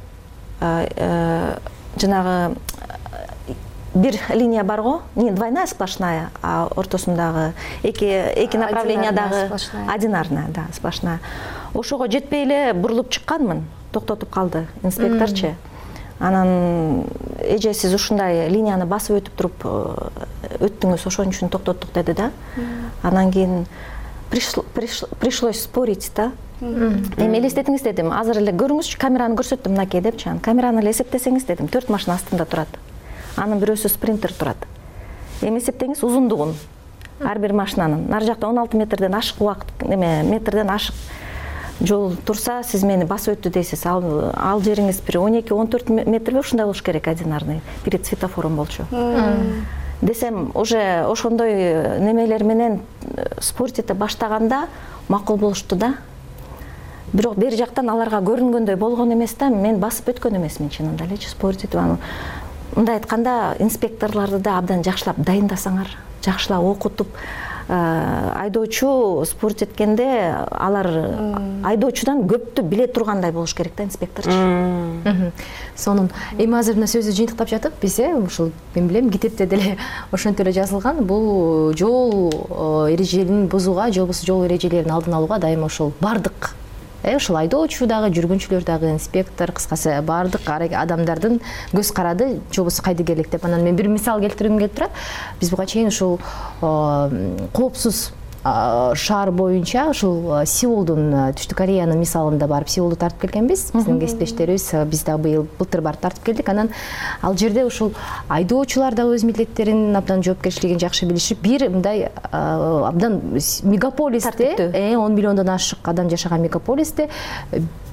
Жанагы бир линия бар го, не двойная сплошная, а ортосундагы эки эки направлениядагы одинарная, да, сплошная. Ошого жетпей эле бурулуп чыкканмын, токтотуп калды инспекторчу. Анан эже сиз ушундай линияны басып өтүп туруп өттүңүз, ошон үчүн токтоттук деди да. Анан кийин пришлось спорить да. Эми элестетиңиз дедим, азыр эле көрүңүзчү, камераны көрсөттүм, мынакей депчи. Камераны эле эсептесеңиз дедим, төрт машина астында турат. Анын бирөөсү спринтер турат. Эми эсептеңиз узундугун. Ар бир машинанын. Нары жакта он алты метрден ашык убакыт, эме метрден ашык жол турса, сиз мени басып өттү дейсиз. Ал ал жериңиз бир он эки он төрт метрби ушундай болуш керек, одинарный. Перед светофором болчу. Десем, уже ошондой немелер менен спортите баштаганда макул болушту да. Бирок бери жактан аларга көрүнгөндөй болгон эмес да, мен басып өткөн эмесмин чынында элечи, спорт этип анан. Мындай айтканда, инспекторлорду да абдан жакшылап дайындасаңар, жакшылап окутуп, айдоочу спорт эткенде алар айдоочудан көптү биле тургандай болуш керек да, инспекторчу. Сонун. Эми азыр мына сөздү жыйынтыктап жатып, биз ушул мен билем, китепте деле ошентип эле жазылган, бул жол эрежелерин бузууга, же болбосо жол эрежелерин алдын алууга дайыма ошол бардык ушул айдоочу дагы, жүргүнчүлөр дагы, инспектор, кыскасы бардык адамдардын көз карады, же болбосо кайдыгерлик деп. Анан мен бир мисал келтиргим келип турат. Биз буга чейин ушул коопсуз шаар боюнча ушул Сеулдун, Түштүк Кореянын мисалында барып Сеулду тартып келгенбиз. Биздин кесиптештерибиз биз да быйыл былтыр барып тартып келдик. Анан ал жерде ушул айдоочулар да өз милдеттерин, абдан жоопкерчилигин жакшы билишип, бир мындай абдан мегаполисте, он миллиондон ашык адам жашаган мегаполисте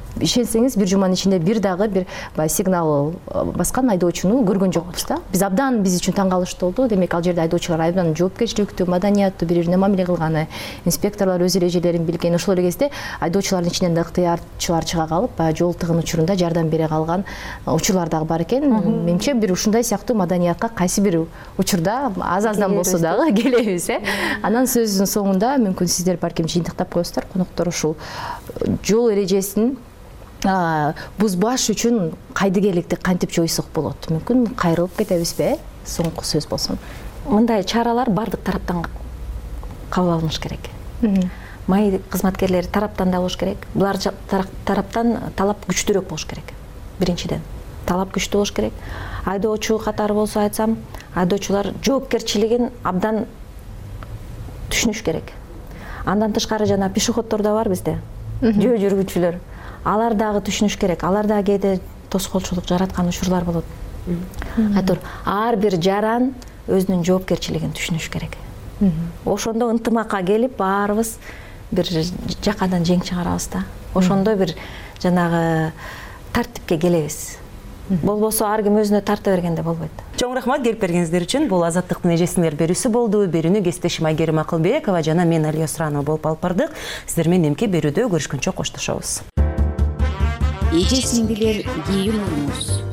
ишенсеңиз бир жуманын ичинде бир дагы бир баягы сигнал баскан айдоочуну көргөн жокпуз да. Биз абдан биз үчүн таң калыштуу болду. Демек ал жерде айдоочулар абдан жоопкерчиликтүү, маданияттуу, бири бирине мамиле кылганы, инспекторлор өз эрежелерин билген. Ошол эле кезде айдоочулардын ичинен да ыктыярчылар чыга калып, баягы жол тыгын учурунда жардам бере калган учурлар дагы бар экен. Менимче бир ушундай сыяктуу маданиятка кайсы бир учурда аз-аздан болсо дагы келебиз, э. Анан сөздүн соңунда мүмкүн сиздер балким жыйынтыктап коесуздар, коноктор ушул жол эрежесин бузбаш үчүн кайдыгерликти кантип жойсок болот? Мүмкүн кайрылып кетебизби? Соңку сөз болсун. Мындай чаралар бардык тараптан кабыл алыныш керек. Маи кызматкерлери тараптан да болуш керек. Булар тараптан талап күчтүүрөөк болуш керек. Биринчиден, талап күчтүү болуш керек. Айдоочу катары болсо айтсам, айдоочулар жоопкерчилигин абдан түшүнүш керек. Андан тышкары жана пешеходдор да бар бизде. Жөө жүргүчүлөр. Алар дагы түшүнүш керек. Алар дагы кээде тоскоолчулук жараткан учурлар болот. Айтор, ар бир жаран өзүнүн жоопкерчилигин түшүнүш керек. Ошондо ынтымакка келип баарыбыз бир жакадан жең чыгарабыз да. Ошондо бир жанагы тартипке келебиз. Болбосо ар ким өзүнө тарта бергенде болбойт. Чоң рахмат келип бергениңиздер үчүн. Бул Азаттыктын эжесиңер берүүсү болду. Берүүнү кесиптешим Айгерим Акылбекова жана мен Алия Суранова болуп алып бардык. Сиздер менен эмки берүүдө көрүшкөнчө коштошобуз. Эже сиңдилер, кийин урмуз.